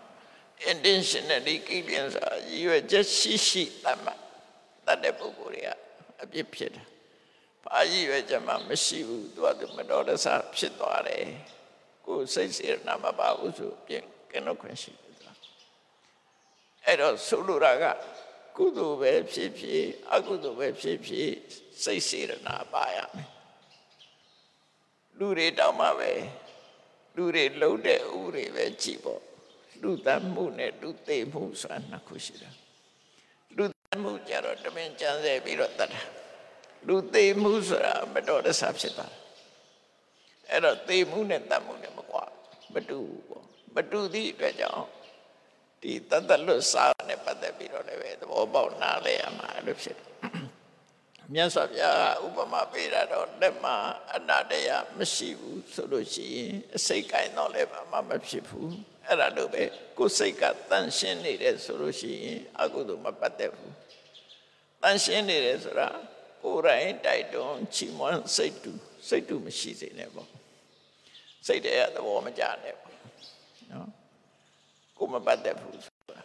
intentionally ကိလေသာရည်ရွယ်ချက်ရှိတတ်မှတတ်တဲ့ပုဂ္ဂိုလ်တွေကအပြစ်ဖြစ်တာဘာရည်ရွယ်ချက်မှမရှိဘူးသူကမတော်တဆဖြစ်သွားတယ်ကိုယ်စိတ်စေနာမပါဘူးဆိုပြင်ကင်းတော့ခွင့်ရှိတယ်အဲ့တော့ဆိုလိုတာကကုသိုလ်ပဲဖြစ်ဖြစ်အကုသိုလ်ပဲဖြစ်ဖြစ်စိတ်စေနာပါရမယ်လူတွေတောင်းမှပဲလူတွေလုံးတဲ့ဥတွေပဲကြည့်ပေါ့လူတတ်မှုနဲ့လူသိမှုဆိုတာနှစ်ခုရှိတယ်လူတတ်မှုကြတော့တမင်ကြံစေပြီးတော့တတ်တာလူသိမှုဆိုတာမတော်တဆဖြစ်သွားတယ်အဲ့တော့သိမှုနဲ့တတ်မှုနဲ့မကွာမတူဘူးပေါ့မတူသည့်အတွက်ကြောင့်ဒီတတ်လွတ်စားနဲ့ပတ်သက်ပြီးတော့လည်းပဲသဘောပေါက်နားလဲရမှာလို့ဖြစ်တယ်မြတ်စွာဘုရားဥပမာပေးတာတော့လက်မှာအနာတရားမရှိဘူးဆိုလို့ရှိရင်အစိတ်ကိုင်းတော့လည်းဘာမှမဖြစ်ဘူးအဲ့ဒါလို့ပဲကိုယ်စိတ်ကတန်ရှင်းနေတယ်ဆိုလို့ရှိရင်အကုသိုလ်မပတ်သက်ဘူးတန်ရှင်းနေတယ်ဆိုတာကိုယ်တိုင်တိုက်တွန်းချီးမွမ်းစိတ်တူမရှိစေနဲ့ပေါ့စိတ်ရဲ့သဘောမကျနဲ့ပေါ့နော်ကိုမပတ်သက်ဘူးဆိုတာ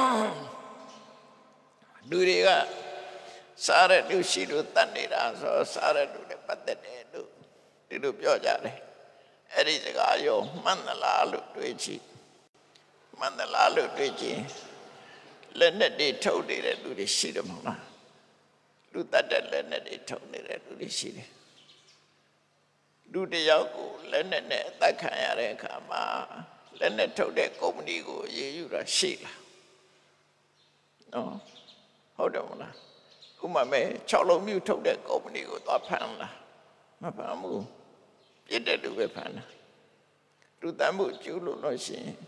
လူတွေကစားတဲ့လူရှိလို့တတ်နေတာဆိုစားတဲ့လူနဲ့ပတ်သက်တယ်လို့ဒီလိုပြောကြတယ်အဲ့ဒီစကားရောမှန်သလားလို့တွေးကြည့်မှန်သလားလို့တွေးကြည့်လက်နဲ့တွေထုတ်နေတဲ့လူတွေရှိတယ်မဟုတ်လားလူတတ်တဲ့လက်နဲ့တွေထုတ်နေတဲ့လူတွေရှိတယ်လူတယောက်ကိုလက်နဲ့အသက်ခံရတဲ့အခါမှာလက်နဲ့ထုတ်တဲ့ကုမ္ပဏီကိုရေးယူတာရှိလားနော်ဟုတ်တယ်မလားဥမာမဲ့6လုံးမြူထုတ်တဲ့ကုမ္ပဏီကိုသွားဖမ်းလားမဖမ်းဘူးပြစ်တဲ့လူပဲဖမ်းတာလူတမ်းမှုကျူးလို့ရှိရင်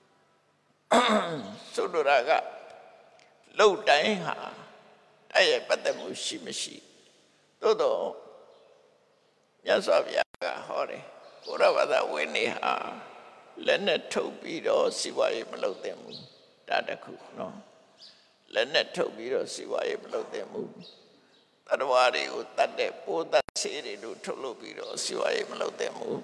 ဆိုလိုတာကလှုပ်တိုင်းဟာအဲ့ရဲ့ပတ်သက်မှုရှိမရှိသို့တော့မြတ်စွာဘုရားကဟောတယ်ဘုရားဘာသာဝင်နေဟာလက်နဲ့ထုတ်ပြီးတော့စီဝါရေးမလုပ်သင့်ဘူးဒါတခုနော်လက်နဲ့ထုတ်ပြီးတော့စီဝါရေးမလုပ်သင့်ဘူးတတ္တဝါတွေကိုတတ်တဲ့ပိုးတတ်ဆေးတွေတို့ထုတ်လုပ်ပြီးတော့စီဝါရေးမလုပ်သင့်ဘူး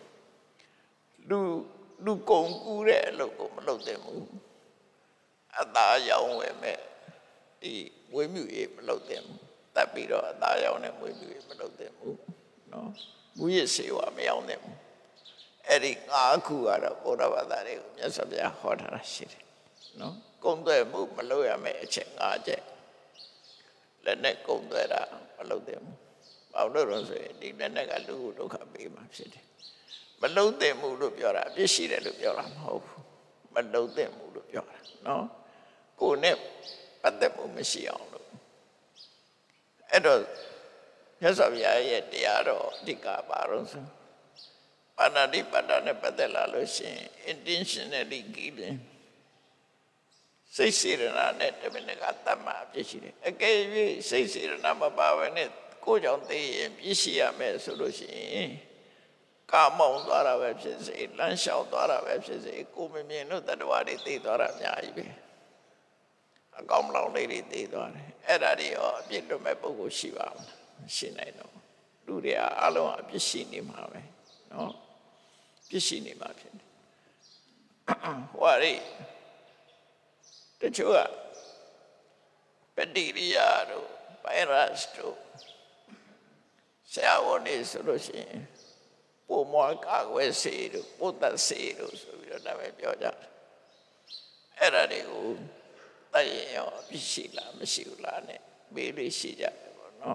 လူကုန်ကူးတဲ့အလုပ်ကိုမလုပ်သင့်ဘူးအသားရောင်းဝယ်မဲ့ဒီဝိမြူရေးမလုပ်သင့်ဘူးတတ်ပြီးတော့အသားရောင်းတဲ့ဝိမြူရေးမလုပ်သင့်ဘူးနော်မူရစ်ဆေးဝါးမရောင်းသင့်ဘူးအဲ့ဒီ5ခုကတော့ဘုရားဘာသာတွေကိုမြတ်စွာဘုရားဟောထားတာရှိတယ်နော်ကုံသွဲမှုမလုပ်ရမယ့်အချက်5ချက်လက်နဲ့ကုံသွဲတာမလုပ်သင့်ဘူးဘာလို့လဲဆိုရင်ဒီလက်နဲ့ကလူကိုဒုက္ခပေးမှဖြစ်တယ်မလုံးသင့်မှုလို့ပြောတာအပြစ်ရှိတယ်လို့ပြောတာမဟုတ်ဘူးမလုံးသင့်မှုလို့ပြောတာနော်ကိုယ်နဲ့ပတ်သက်မှုမရှိအောင်လို့အဲ့တော့မြတ်စွာဘုရားရဲ့တရားတော်အဓိကပါတော့ဆိုပါဏာတိပါဒနဲ့ပတ်သက်လာလို့ရှိရင် intentionally killing စိတ်စေရနာနဲ့တမင်ကတတ်မှအပြစ်ရှိတယ်အကယ်၍စိတ်စေရနာမပါဘဲနဲ့ကိုယ်ကြောင့်သိရင်ပြစ်ရှိရမယ်ဆိုလို့ရှိရင်ကာမောင်သွားတာပဲဖြစ်စေလမ်းလျှောက်သွားတာပဲဖြစ်စေကိုမမြင်လို့တတ္တဝါတွေသိသွားတာအများကြီးပဲအကောင်မလောင်လေးတွေသိသွားတယ်အဲ့ဒါတွေရောအပြစ်လွတ်မဲ့ပုဂ္ဂိုလ်ရှိပါမလားရှိနိုင်တော့လူတွေအလုံးအပြစ်ရှိနေမှာပဲနော်ပြစ်ရှိနေမှာဖြစ်တယ်ဟွာရီတချို့ကပတိရိယာတို့ဗိုင်းရပ်စ်တို့ဆရာဝန်တွေဆိုလို့ရှိရင်ပုံမကာကွယ်ဆေးတို့ပိုးသက်ဆေးတို့ဆိုပြီးတော့ဒါပဲပြောကြတယ်အဲ့ဒါတွေကိုတည်ရင်ရောအပြစ်ရှိလားမရှိဘူးလားနဲ့မေးလို့ရှိကြတယ်ပေါ့နော်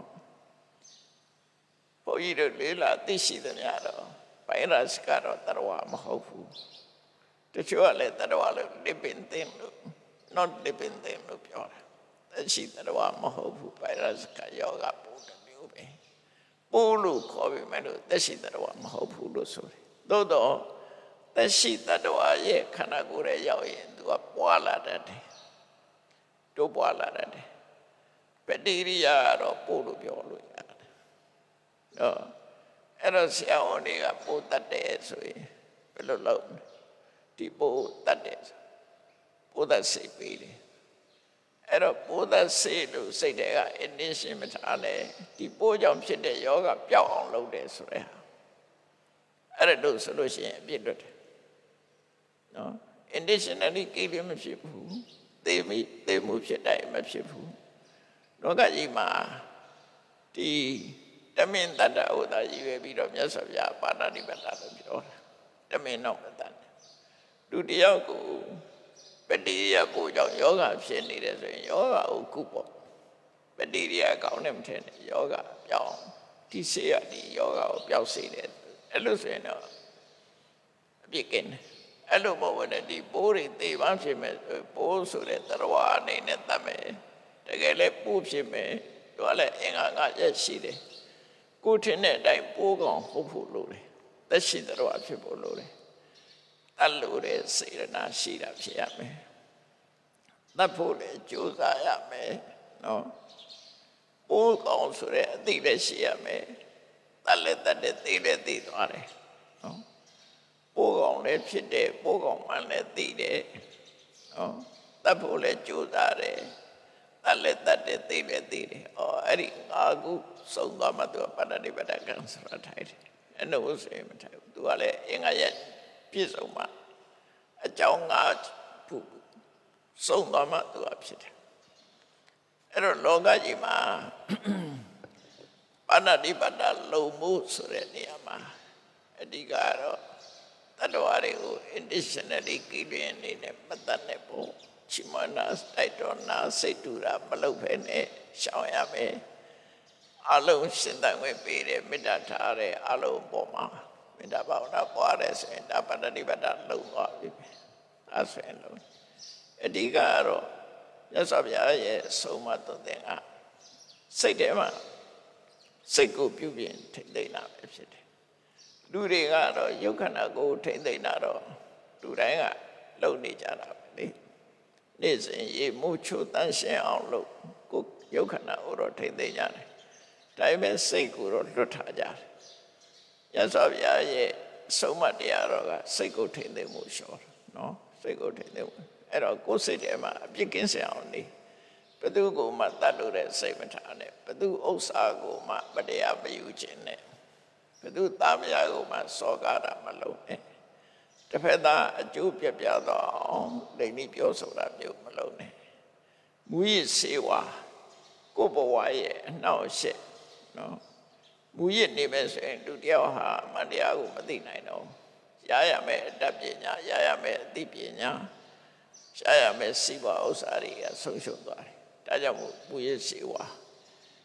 ဘုန်းကြီးတို့လေးလာသိရှိသမျှတော့ဗိုင်းရပ်စ်ကတော့တရဝမဟုတ်ဘူးတချို့ကလည်းတရဝလို့ living thing လို့ not living thing လို့ပြောတာတရှိတရဝမဟုတ်ဘူးဗိုင်းရပ်စ်ကယောဂပိုးတစ်မျိုးပဲပိုးလို့ခေါ်ပြီးမှလို့တရှိတရဝမဟုတ်ဘူးလို့ဆိုတယ်သို့တော့တရှိတရဝရဲ့ခန္ဓာကိုယ်ရဲ့ရောက်ရင်သူကပွာလာတတ်တယ်တို့ပွာလာတတ်တယ်ဘက်တီးရီးယားကတော့ပိုးလို့ပြောလို့ရတယ်နော်အဲ့တော့ဆရာဝန်တွေကပိုးတတ်တယ်ဆိုရင်ဘယ်လိုလုပ်ဒီပိုးတတ်တယ်ပိုးတတ်စိတ်ပေးတယ်အဲ့တော့ပိုးတတ်စိတ်လို့စိတ်တွေက intention မထားနဲ့ဒီပိုးကြောင့်ဖြစ်တဲ့ယောဂပျောက်အောင်လုပ်တယ်ဆိုတဲ့ဟာအဲ့ဒါလို့ဆိုလို့ရှိရင်အပြစ်လွတ်တယ်နော် intentionally ကိလေမဖြစ်ဘူးသေမှုဖြစ်တိုင်းမဖြစ်ဘူးလောကကြီးမှာဒီတမင်တတ္တဥဒ္ဒါကြီးပဲပြီးတော့မြတ်စွာဘုရားပါဏာတိပါဒလို့ပြောတာတမင်တော့မတတ်လူတယောက်ကိုပတိရိယပူကြောင့်ယောဂဖြစ်နေတယ်ဆိုရင်ယောဂကိုကုပေါ့ပတိရိယကောင်းတယ်မထင်နဲ့ယောဂပြောင်းဒီစေရဒီယောဂကိုပျောက်စေတယ်အဲ့လိုဆိုရင်တော့အပြစ်ကင်းတယ်အဲ့လိုပေါ့ဝင်ဒီပိုးတွေသေပန်းဖြစ်မဲ့ပိုးဆိုတဲ့တရဝအနေနဲ့တတ်မယ်တကယ်လဲပိုးဖြစ်မယ်သူကလည်းအင်္ဂါ၅ရက်ရှိတယ်ကိုထင်းတဲ့အတိုင်းပိုးကောင်ဟုတ်ဖို့လိုတယ်သက်ရှိတရဝဖြစ်ဖို့လိုတယ်တတ်လို့တဲ့စေရနာရှိတာဖြစ်ရမယ်တတ်ဖို့လည်းကြိုးစားရမယ်နော်ပိုးကောင်ဆိုတဲ့အသိလည်းရှိရမယ်တတ်လည်းတတ်တဲ့သိလည်းသိသွားတယ်နော်ပိုးကောင်လည်းဖြစ်တယ်ပိုးကောင်မှလည်းသိတယ်နော်တတ်ဖို့လည်းကြိုးစားတယ်တတ်လည်းတတ်တဲ့သိလည်းသိတယ်အဲ့ဒီ၅ခုစုံသွားမှသူကပါဏာတိပါဒကံဆိုတာထိုက်တယ်အဲ့လိုဆိုရင်မထိုက်ဘူးသူကလည်းအင်္ဂါရက်ပြည့်စုံမှအကြောင်း၅ခုစုံသွားမှသူကဖြစ်တယ်အဲ့တော့လောကကြီးမှာပါဏာတိပါဒလုံမှုဆိုတဲ့နေရာမှာအဓိကတော့တတ္တဝါတွေကို intentionally ကိလေသာနေနဲ့မတတ်နဲ့ပေါ့ချိမနာတိုက်တော်နာစိတ်တူတာမလုပ်ဖဲနဲ့ရှောင်ရမယ်အလုံးရှင်တန်ခွင့်ပေးတယ်မေတ္တာထားတယ်အလုံးပေါ်မှာမေတ္တာဘာဝနာပွားတယ်ဆိုရင်ဒါပါဏာတိပါဒလုံသွားပြီအဲဆိုရင်လုံးအဓိကကတော့မြတ်စွာဘုရားရဲ့ဆုံးမသွန်သင်ကစိတ်ထဲမှာစိတ်ကိုပြုပြင်ထိမ့်သိမ့်တာပဲဖြစ်တယ်လူတွေကတော့ယုတ်ခန္ဓာကိုထိမ့်သိမ့်တာတော့လူတိုင်းကလုံနေကြတာပဲလေနေ့စဉ်ရေမှုချိုးတန်းရှင်းအောင်လို့ကိုယုတ်ခန္ဓာကိုတော့ထိမ့်သိမ့်ကြတယ်ဒါပေမဲ့စိတ်ကိုတော့လွတ်ထားကြတယ်မြတ်စွာဘုရားရဲ့ဆုံးမတရားတော်ကစိတ်ကိုထိမ့်သိမ့်မှုလျှော်တယ်နော်စိတ်ကိုထိမ့်သိမ့်မှုအဲ့တော့ကိုယ်စိတ်ထဲမှာအပြစ်ကင်းစင်အောင်နေဘယ်သူကိုမှတတ်လို့တဲ့စိတ်မထားနဲ့ဘယ်သူဥစ္စာကိုမှမတရားမယူခြင်းနဲ့ဘယ်သူသားမယားကိုမှစောကားတာမလုပ်နဲ့တစ်ဖက်သားအကျိုးပြပြတော့အောင်ဒိဋ္ဌိပြောဆိုတာမျိုးမလုပ်နဲ့မူရစ်စေဝါကိုယ်ဘဝရဲ့အနှောက်အယှက်နော်မူရစ်နေမယ်ဆိုရင်လူတယောက်ဟာမတရားကိုမသိနိုင်တော့ရရမယ်အတတ်ပညာရရမယ်အသိပညာရှားရမယ်စီးပွားဥစ္စာတွေကဆုံးရှုံးသွားတယ်ဒါကြောင့်မူရစ်စေဝါ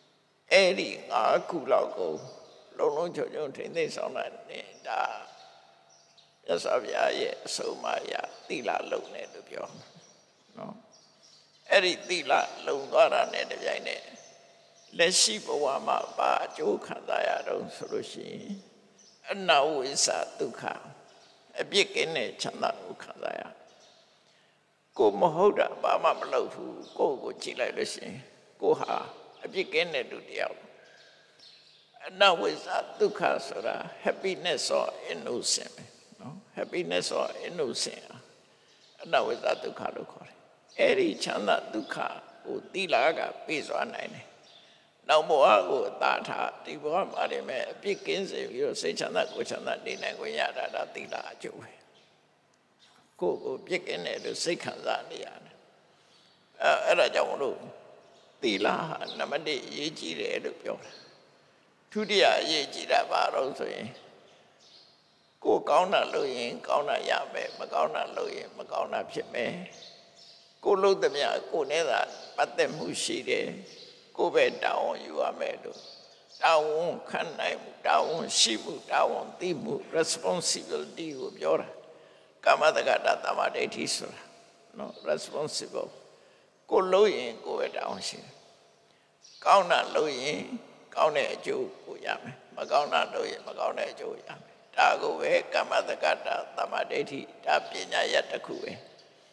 အဲ့ဒီ5ခုလောက်ကိုလုံးလုံးချုံချုံထိမ့်သိမ့်ဆောင်တာမြတ်စွာဘုရားရဲ့အဆုံးအမရသီလလုံတယ်လို့ပြောနော်အဲ့ဒီသီလလုံသွားတာနဲ့တပြိုင်နက်လက်ရှိဘဝမှာဘာအကျိုးခံစားရတော့ဆိုလို့ရှိရင်အနဝိသဒုက္ခအပြစ်ကင်းတဲ့ချမ်းသာကိုခံစားရကိုမဟုတ်တာဘာမှမလုပ်ဘူးကိုကြည့်လိုက်လို့ရှိရင်ကိုဟာအပြစ်ကင်းတဲ့လူတယောက်အနဝိသဒုက္ခဆိုတာ happiness or innocence နော် happiness or innocence အနဝိသဒုက္ခလို့ခေါ်တယ်အဲ့ဒီချမ်းသာဒုက္ခကိုသီလကပေးစွာနိုင်တယ်နောက်ဘဝကိုအသာထားဒီဘဝမှာတည်းမဲ့အပြစ်ကင်းစေပြီးတော့စိတ်ချမ်းသာကိုယ်ချမ်းသာနေနိုင်ခွင့်ရတာဒါသီလအကျိုးပဲကိုပြစ်ကင်းတယ်လို့စိတ်ခံစားနေရတယ်အဲ့ဒါကြောင့်မလို့သီလဟာနံပါတ်1အရေးကြီးတယ်လို့ပြောတာဒုတိယအရေးကြီးတာဘာလို့ဆိုရင်ကိုကောင်းတာလုပ်ရင်ကောင်းတာရမယ်မကောင်းတာလုပ်ရင်မကောင်းတာဖြစ်မယ်ကိုလုပ်သမျှကိုနဲ့သာပတ်သက်မှုရှိတယ်ကိုပဲတာဝန်ယူရမယ်လို့တာဝန်ခံနိုင်မှုတာဝန်ရှိမှုတာဝန်သိမှု responsibility ကိုပြောတာကာမတက္ကတာတမဒိဋ္ဌိဆိုတာနော် responsible ကိုလုပ်ရင်ကိုပဲတာဝန်ရှိတယ်ကောင်းတာလုပ်ရင်ကောင်းတဲ့အကျိုးကိုရမယ်မကောင်းတာလုပ်ရင်မကောင်းတဲ့အကျိုးရမယ်ဒါကိုပဲကာမတက္ကတာတမဒိဋ္ဌိဒါပညာရတစ်ခုပဲ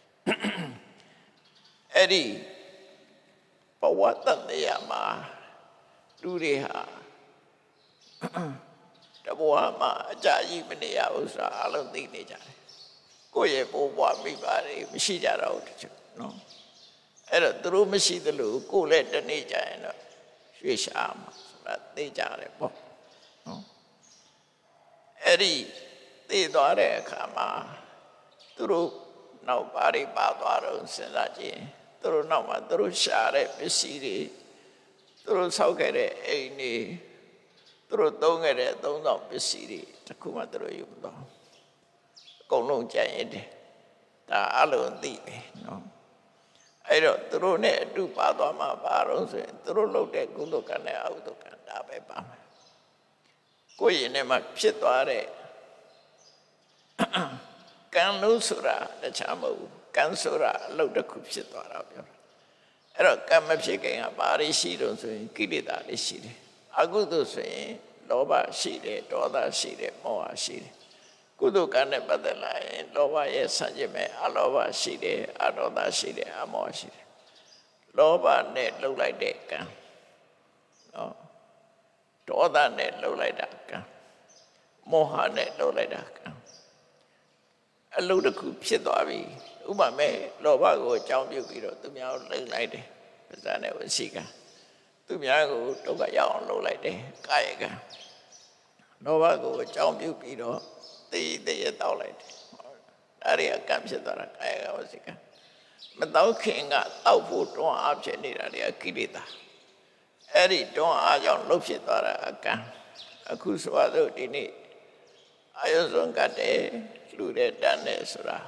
အဲ့ဒီဘဝတန်တရားမှာလူတွေဟာတဘဝမှာအကြကြီးမနေရဘူးဆိုတာအလုံးသိနေကြတယ်ကိုယ့်ရဲ့ဘဝမိဘတွေမရှိကြတော့ဘူးတချို့နော်အဲ့တော့သူတို့မရှိသလိုကိုယ်လည်းတနေ့ကြရင်တော့ရွှေ့ရှားမှာဆိုတာသိကြတယ်ပေါ့နော်အဲ့ဒီသိသွားတဲ့အခါမှာသူတို့နောက်ပါရိပါသွားတော့စဉ်းစားကြည့်သူတို့နောက်မှာသူတို့ရှာတဲ့ပစ္စည်းတွေသူတို့ဆောက်ခဲ့တဲ့အိမ်တွေသူတို့သုံးခဲ့တဲ့သုံးဆောင်ပစ္စည်းတွေတခုမှသူတို့ယူမသွားအကုန်လုံးကြံ့ရတယ်ဒါအလုံးသိပဲနော်အဲ့တော့သူတို့နဲ့အတူပါသွားမှာပါတော့ဆိုရင်သူတို့လုပ်တဲ့ကုသိုလ်ကံနဲ့အကုသိုလ်ကံဒါပဲပါမယ်ကိုယ့်ရင်ထဲမှာဖြစ်သွားတဲ့ကံလို့ဆိုတာတခြားမဟုတ်ဘူးကံဆိုတာအလုပ်တစ်ခုဖြစ်သွားတာပြောတာအဲ့တော့ကံမဖြစ်ခင်ကဘာတွေရှိတော့ဆိုရင်ကိလေသာတွေရှိတယ်အကုသိုလ်ဆိုရင်လောဘရှိတယ်ဒေါသရှိတယ်မောဟရှိတယ်ကုသိုလ်ကံနဲ့ပတ်သက်လာရင်လောဘရဲ့ဆန့်ကျင်မဲ့အလောဘရှိတယ်အဒေါသရှိတယ်အမောဟရှိတယ်လောဘနဲ့လှုပ်လိုက်တဲ့ကံနော်ဒေါသနဲ့လှုပ်လိုက်တာကံမောဟနဲ့လှုပ်လိုက်တာကံအလုပ်တစ်ခုဖြစ်သွားပြီဥပမာလောဘကိုအကြောင်းပြုပြီးတော့သူများကိုလိမ့်လိုက်တယ်ပဇာနဲ့ဝစီကံသူများကိုဒုက္ခရောက်အောင်လုပ်လိုက်တယ်ကာယကံလောဘကိုအကြောင်းပြုပြီးတော့သိရတောက်လိုက်တယ်ဒါတွေကကံဖြစ်သွားတာကာယကဝစီကံမတောက်ခင်ကတောက်ဖို့တွန်းအားဖြစ်နေတာတွေကကိလေသာအဲ့ဒီတွန်းအားကြောင့်လှုပ်ဖြစ်သွားတာအကံအခုဆိုတော့ဒီနေ့အာယုဇုံကတဲ့လူတဲ့တန်တဲ့ဆိုတာ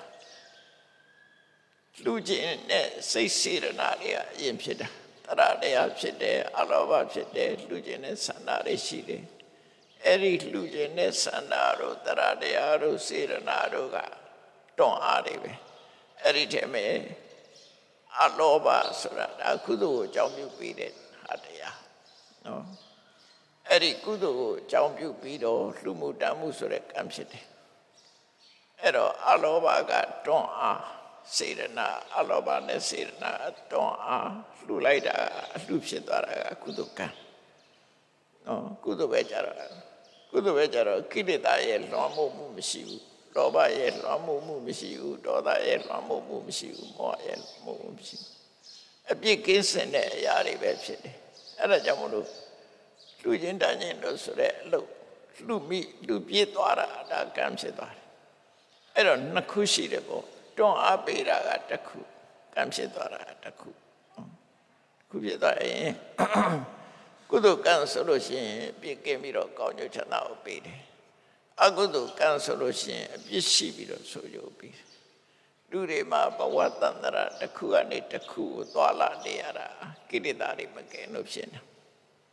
လူချင်းနဲ့စိတ်စေတနာတွေအရင်ဖြစ်တာတရတရားဖြစ်တယ်အလောဘဖြစ်တယ်လူချင်းနဲ့ဆန္ဒတွေရှိတယ်အဲ့ဒီလူချင်းနဲ့ဆန္ဒတို့တရတရားတို့စေတနာတို့ကတွန်းအားတွေပဲအဲ့ဒီထဲမှာအလောဘဆိုတာဒါကုသိုလ်ကိုအကြောင်းပြုပြီးတဲ့ဟာတရားနော်အဲ့ဒီကုသိုလ်ကိုအကြောင်းပြုပြီးတော့လှမှုတမ်းမှုဆိုတဲ့ကံဖြစ်တယ်အဲ့တော့အလောဘကတွန်းအားစေရနာအလောဘနဲ့စေရနာတွန်းအားလှူလိုက်တာအလှဖြစ်သွားတာကကုသိုလ်ကံနော်ကုသိုလ်ပဲကြတော့ကိလေသာရဲ့လွှမ်းမိုးမှုမရှိဘူးလောဘရဲ့လွှမ်းမိုးမှုမရှိဘူးဒေါသရဲ့လွှမ်းမိုးမှုမရှိဘူးမောဟရဲ့လွှမ်းမိုးမှုမရှိဘူးအပြစ်ကင်းစင်တဲ့အရာတွေပဲဖြစ်တယ်အဲ့ဒါကြောင့်မလို့လူချင်းတန်ချင်းလို့ဆိုတဲ့အလုပ်လူပြေးသွားတာဒါကံဖြစ်သွားတယ်အဲ့တော့နှစ်ခုရှိတယ်ပေါ့တွန်းအားပေးတာကတစ်ခုကံဖြစ်သွားတာတစ်ခုခုဖြစ်သွားရင်ကုသိုလ်ကံဆိုလို့ရှိရင်ပြည့်ကင်းပြီးတော့ကောင်းကျိုးချမ်းသာကိုပေးတယ်အကုသိုလ်ကံဆိုလို့ရှိရင်အပြစ်ရှိပြီးတော့ဆိုးကျိုးပေးတယ်လူတွေမှာဘဝတန်တရာတစ်ခုကနေတစ်ခုကိုသွားလာနေရတာကိလေသာတွေမကင်းလို့ဖြစ်နေ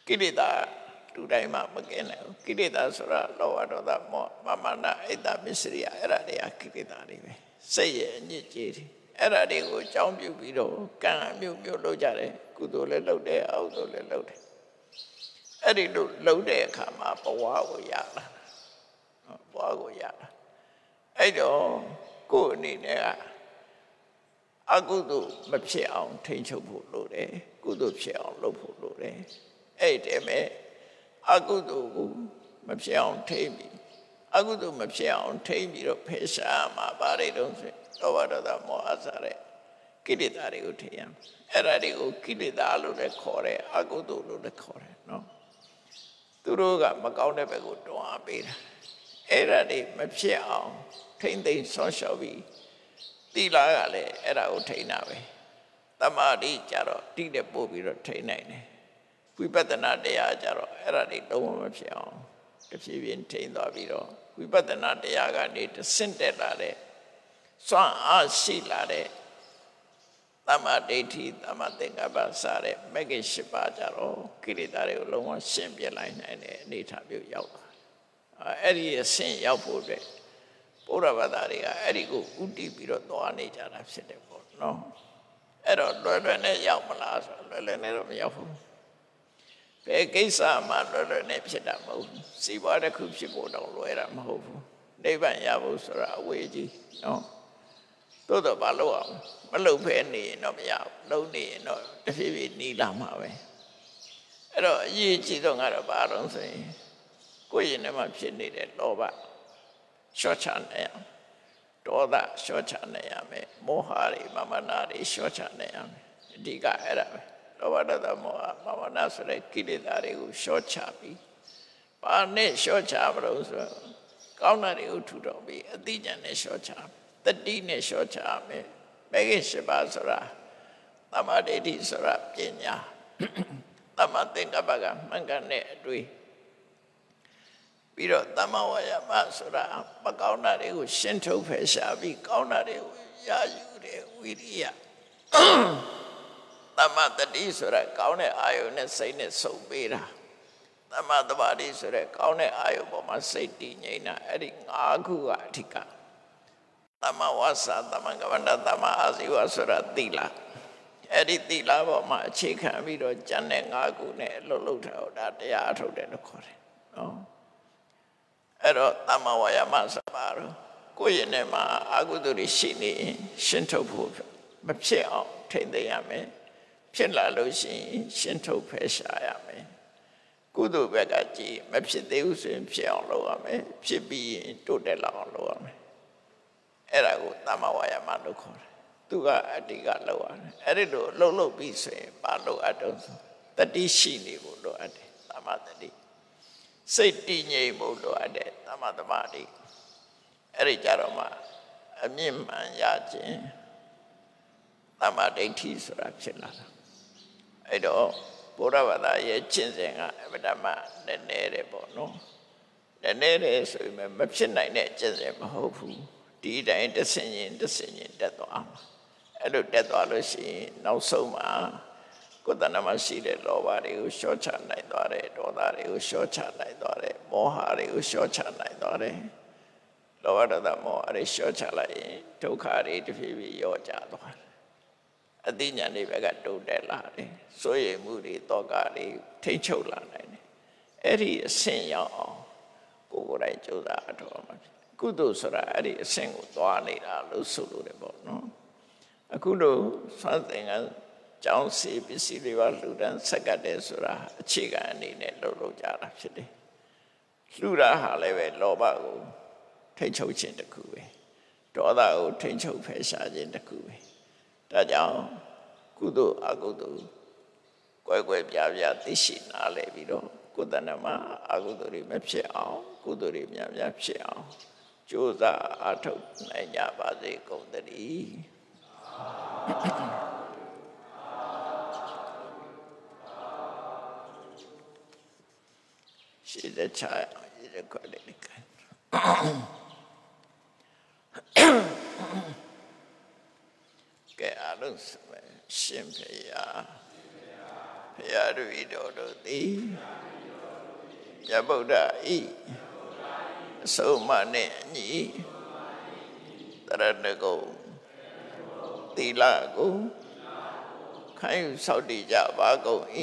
ကိလေသာလူတိုင်းမှာမကင်းနိုင်ဘူးကိလေသာဆိုတာလောဘဒေါသမောဟမာနအိတ်တမစ္စရိယအဲ့ဒါတွေကကိလေသာတွေပဲစိတ်ရဲ့အညစ်အကြေးတွေအဲ့ဒါတွေကိုအကြောင်းပြုပြီးတော့ကံအမျိုးမျိုးလုပ်ကြတယ်ကုသိုလ်လည်းလုပ်တယ်အကုသိုလ်လည်းလုပ်တယ်အဲ့ဒီလိုလုပ်တဲ့အခါမှာဘဝကိုရလာဘဝကိုရလာအဲ့တော့ကိုယ်အနေနဲ့ကအကုသိုလ်မဖြစ်အောင်ထိန်းချုပ်ဖို့လိုတယ်ကုသိုလ်ဖြစ်အောင်လုပ်ဖို့လိုတယ်အဲ့ဒီမဲ့အကုသိုလ်ကိုမဖြစ်အောင်ထိန်းပြီးအကုသိုလ်မဖြစ်အောင်ထိန်းပြီးတော့ဖယ်ရှားမှာပါတယ်တော့ဆိုလောဘဒေါသမောဟစတဲ့ကိလေသာတွေကိုထိန်းရမယ်အဲ့ဒါတွေကိုကိလေသာလို့လည်းခေါ်တယ်အကုသိုလ်လို့လည်းခေါ်တယ်နော်သူတို့ကမကောင်းတဲ့ဘက်ကိုတွန်းအားပေးတာအဲ့ဒါတွေမဖြစ်အောင်ထိမ့်သိမ့်ဆောင်းရှောက်ပြီးသီလကလည်းအဲ့ဒါကိုထိန်းတာပဲတမာတိကြတော့တိတဲ့ပို့ပြီးတော့ထိန်းနိုင်တယ်ဝိပဿနာတရားကြတော့အဲ့ဒါတွေလုံးဝမဖြစ်အောင်တဖြည်းဖြည်းထိန်းသွားပြီးတော့ဝိပဿနာတရားကနေတဆင့်တက်လာတဲ့စွမ်းအားရှိလာတဲ့တမာဒိဋ္ဌိတမာသင်္ကပ္ပစတဲ့မဂ္ဂင်၈ပါးကြတော့ကိလေသာတွေကိုလုံးဝရှင်းပြလိုက်နိုင်တဲ့အနေအထားမျိုးရောက်သွားအဲ့ဒီအဆင့်ရောက်ဖို့အတွက်ဘုရားဘာသာတွေကအဲ့ဒီကိုဥတည်ပြီးတော့သွားနေကြတာဖြစ်တယ်ပေါ့နော်အဲ့တော့လွယ်လွယ်နဲ့ရောက်မလားဆိုလွယ်လွယ်နဲ့တော့မရောက်ဘူးဘယ်ကိစ္စမှလွယ်လွယ်နဲ့ဖြစ်တာမဟုတ်ဘူးစီးပွားတစ်ခုဖြစ်ဖို့တော့လွယ်တာမဟုတ်ဘူးနိဗ္ဗာန်ရဖို့ဆိုတာအဝေးကြီးနော်သို့တော့မလုပ်အောင်မလုပ်ဖဲနေရင်တော့မရဘူးလုပ်နေရင်တော့တဖြည်းဖြည်းနီးလာမှာပဲအဲ့တော့အရေးကြီးဆုံးကတော့ဘာလို့ဆိုရင်ကိုယ့်ရင်ထဲမှာဖြစ်နေတဲ့လောဘရှော့ချနေရဒေါသရှော့ချနေရမယ်မောဟတွေမာမနာတွေရှော့ချနေရမယ်အဓိကအဲ့ဒါပဲလောဘဒေါသမောဟမာမနာဆိုတဲ့ကိလေသာတွေကိုရှော့ချပြီးဘာနဲ့ရှော့ချမလို့ဆိုတော့ကောင်းတာတွေကိုထူထောင်ပြီးအသိဉာဏ်နဲ့ရှော့ချတတိနဲ့ရှော့ချမယ်မဂ္ဂင်၈ပါးဆိုတာသမာဓိဋ္ဌိဆိုတာပညာသမသင်္ကပ္ပကမှန်ကန်တဲ့အတွေ့ပြီးတော့သမဝါယာမဆိုတာမကောင်းတာတွေကိုရှင်းထုတ်ဖယ်ရှားပြီးကောင်းတာတွေကိုရယူတဲ့ဝိရိယသမတတိဆိုတာကောင်းတဲ့အာယုန်နဲ့စိတ်နဲ့စုံပေးတာသမသမာဓိဆိုတဲ့ကောင်းတဲ့အာယုပေါ်မှာစိတ်တည်ငြိမ်တာအဲ့ဒီ၅ခုကအဓိကသမဝါစာသမကမ္မန္တသမအာဇီဝဆိုတာသီလအဲ့ဒီသီလပေါ်မှာအခြေခံပြီးတော့ကျန်တဲ့၅ခုနဲ့အလုပ်လုပ်ထားတာတရားအထုတ်တယ်လို့ခေါ်တယ်နော်အဲ့တော့သမဝါယာမဆိုပါတော့ကိုယ့်ရင်ထဲမှာအကုသိုလ်တွေရှိနေရင်ရှင်းထုတ်ဖို့မဖြစ်အောင်ထိမ့်သိမ်းရမယ်ဖြစ်လာလို့ရှိရင်ရှင်းထုတ်ဖယ်ရှားရမယ်ကုသိုလ်ဘက်ကကြည့်မဖြစ်သေးဘူးဆိုရင်ဖြစ်အောင်လုပ်ရမယ်ဖြစ်ပြီးရင်တိုးတက်လာအောင်လုပ်ရမယ်အဲ့ဒါကိုသမဝါယာမလို့ခေါ်တယ်သူကအဓိကလုပ်ရတယ်အဲ့ဒီလိုလုပ်ပြီးဆိုရင်ဘာလုပ်အပ်တော့တတိရှိနေဖို့လိုအပ်တယ်သမတတိစိတ်တည်ငြိမ်ဖို့လိုအပ်တယ်သမသမာဓိအဲ့ဒီကြတော့မှအမြင့်မှန်ရခြင်းသမဒိဋ္ဌိဆိုတာဖြစ်လာတာအဲ့တော့ဘုရားဘာသာရဲ့ကျင့်စဉ်ကအဗဓမ္မနည်းနည်းတယ်ပေါ့နော်နည်းနည်းတယ်ဆိုရင်မဖြစ်နိုင်တဲ့ကျင့်စဉ်မဟုတ်ဘူးဒီတိုင်းတဆင်ရင်တက်သွားမှာအဲ့လိုတက်သွားလို့ရှိရင်နောက်ဆုံးမှာကိုယ်တဏ္ဍမှာရှိတဲ့လောဘတွေကိုရှော့ချနိုင်သွားတယ်ဒေါသတွေကိုရှော့ချနိုင်သွားတယ်မောဟတွေကိုရှော့ချနိုင်သွားတယ်လောဘဒေါသမောဟတွေရှော့ချလိုက်ရင်ဒုက္ခတွေတဖြည်းဖြည်းလျော့ကျသွားတယ်အသိဉာဏ်တွေဘက်ကတိုးတက်လာတယ်စိုးရိမ်မှုတွေတောကတွေထိတ်ချုပ်လာနိုင်တယ်အဲ့ဒီအဆင့်ရောက်အောင်ကိုယ်တိုင်ကြိုးစားအထောက်အမှာဖြစ်ကုသိုလ်ဆိုတာအဲ့ဒီအဆင့်ကိုသွားနေတာလို့ဆိုလို့တယ်ပေါ့နော်အခုလို့ဆွမ်းသင်္ကန်းကျောင်းစီပစ္စည်းတွေပါလှူဒန်းဆက်ကတ်တယ်ဆိုတာအခြေခံအနေနဲ့လုပ်ကြတာဖြစ်တယ်လှူတာဟာလည်းပဲလောဘကိုထိတ်ချုပ်ခြင်းတစ်ခုပဲဒေါသကိုထိတ်ချုပ်ဖယ်ရှားခြင်းတစ်ခုပဲဒါကြောင့်ကုသိုလ်အကုသိုလ်ကွယ်ပြားသိရှိနားလည်ပြီးတော့ကိုယ်တဏ္ဍမှာအကုသိုလ်တွေမဖြစ်အောင်ကုသိုလ်တွေများဖြစ်အောင်ကြိုးစားအားထုတ်နိုင်ကြပါစေကုန်သတည်းရှိတဲ့ချာရတဲ့ခွက်လေးကဲအားလုံးရှင်ဖေယာဘုရားတပည့်တော်တို့သည်မြတ်ဗုဒ္ဓဤအဆုံးအမနှင့်အညီတရဏဂုံသီလကိုခံယူဆောက်တည်ကြပါကုန်၏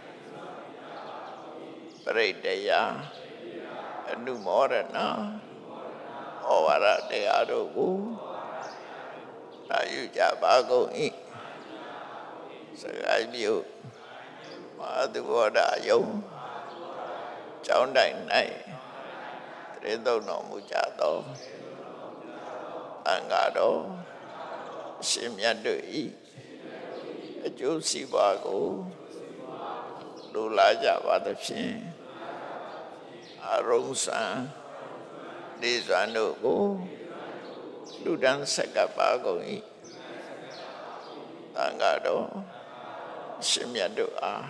ပရိတ္တယာအနုမောဒနာဩဝါဒတရားတို့ကိုနာယူကြပါကုန်၏စကိုင်းမြို့မဟာသုဘောဓယုံကျောင်းတိုင်၌တရေသုံးတော်မူကြသောအင်္ဂါတော်ရှင်မြတ်တို့၏အကျိုးစီးပွားကိုလိုလားကြပါသဖြင့်အရုံးဆံဒေဇာနုကိုလူတန်းဆက်ကပ်ပါကုန်၏အင်္ဂါတော်ရှင်မြတ်တို့အား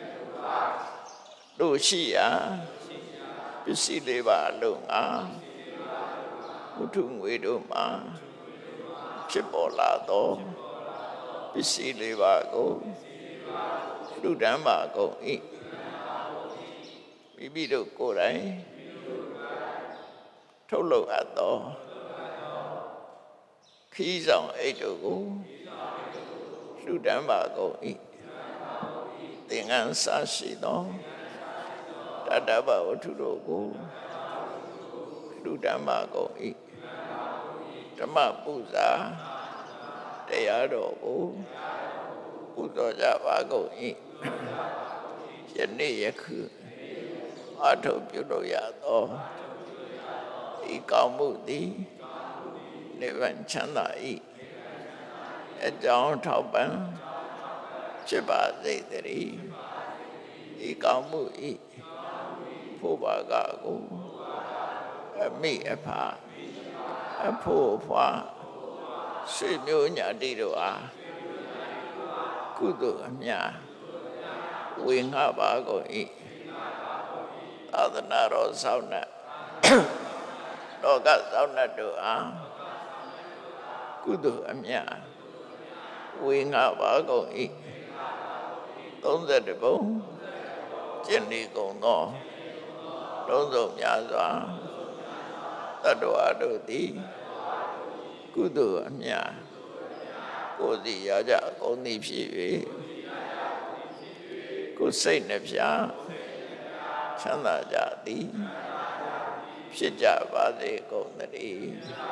တို့ရှိရာပစ္စည်းလေးပါလုံးငါဝတ္ထုငွေတို့မှာဖြစ်ပေါ်လာသောပစ္စည်းလေးပါကိုလူတန်းပါကုန်၏မိမိတို့ကိုယ်တိုင်ထုတ်လုပ်အပ်သောခီးဆောင်အိတ်တို့ကိုလူတန်းပါကုန်၏သင်္ကန်းဆရှိသောတတ္တဗဝတ္ထုတို့ကိုလူတန်းပါကုန်၏ဓမ္မပူဇာတရားတော်ကိုပူဇော်ကြပါကုန်၏ယနေ့ယခုအထုပ်ပြုလို့ရသောဤကောင်းမှုသည်နိဗ္ဗာန်ချမ်းသာ၏အကြောင်းထောက်ပံ့ဖြစ်ပါစေတည်းဤကောင်းမှု၏ဖို့ပါကကိုအမိအဖအဖို့အဖွာဆွေမျိုးညာတိတို့အားကုသိုလ်အမြတ်ဝေငှပါကုန်၏သာသနာတော်ဆောင်နှင့်လောကဆောင်နှင့်တို့အားကုသိုလ်အမြတ်ဝေငှပါကုန်၏32ဘုံကျင့်နေကုန်သောလုံးစုံများစွာတတ္တဝါတို့သည်ကုသိုလ်အမြတ်ကိုယ်စီရကြကုန်သည်ဖြစ်၍ကိုယ်စိတ်နှပြချမ်းသာကြသည်ဖြစ်ကြပါစေကုန်သတည်း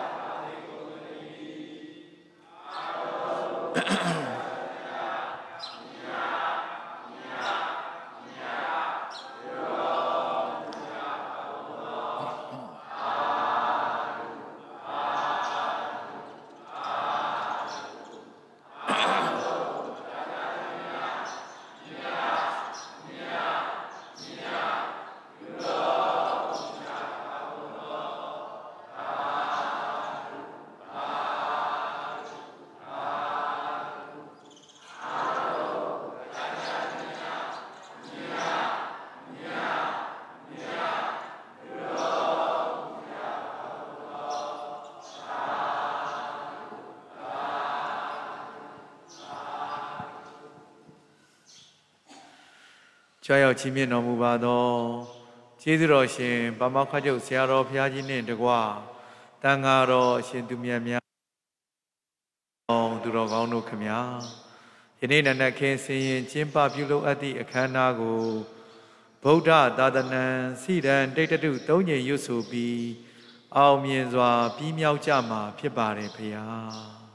ကြွရောက်ချီးမြှင့်တော်မူပါသောကျေးဇူးတော်ရှင်ဗမာခကျုပ်ဆရာတော်ဘုရားကြီးနှင့်တကွတန်ဃာတော်အရှင်သူမြတ်များသူတော်ကောင်းတို့ခမညာယနေ့နံနက်ခင်းဆင်ရင်ကျင်းပပြုလုပ်အပ်သည့်အခမ်းအနားကိုဗုဒ္ဓသာသနာစီရန်တိတ်တု၃ညရွတ်ဆိုပြီးအောင်မြင်စွာပြီးမြောက်ကြမှာဖြစ်ပါတယ်ဖေဟာ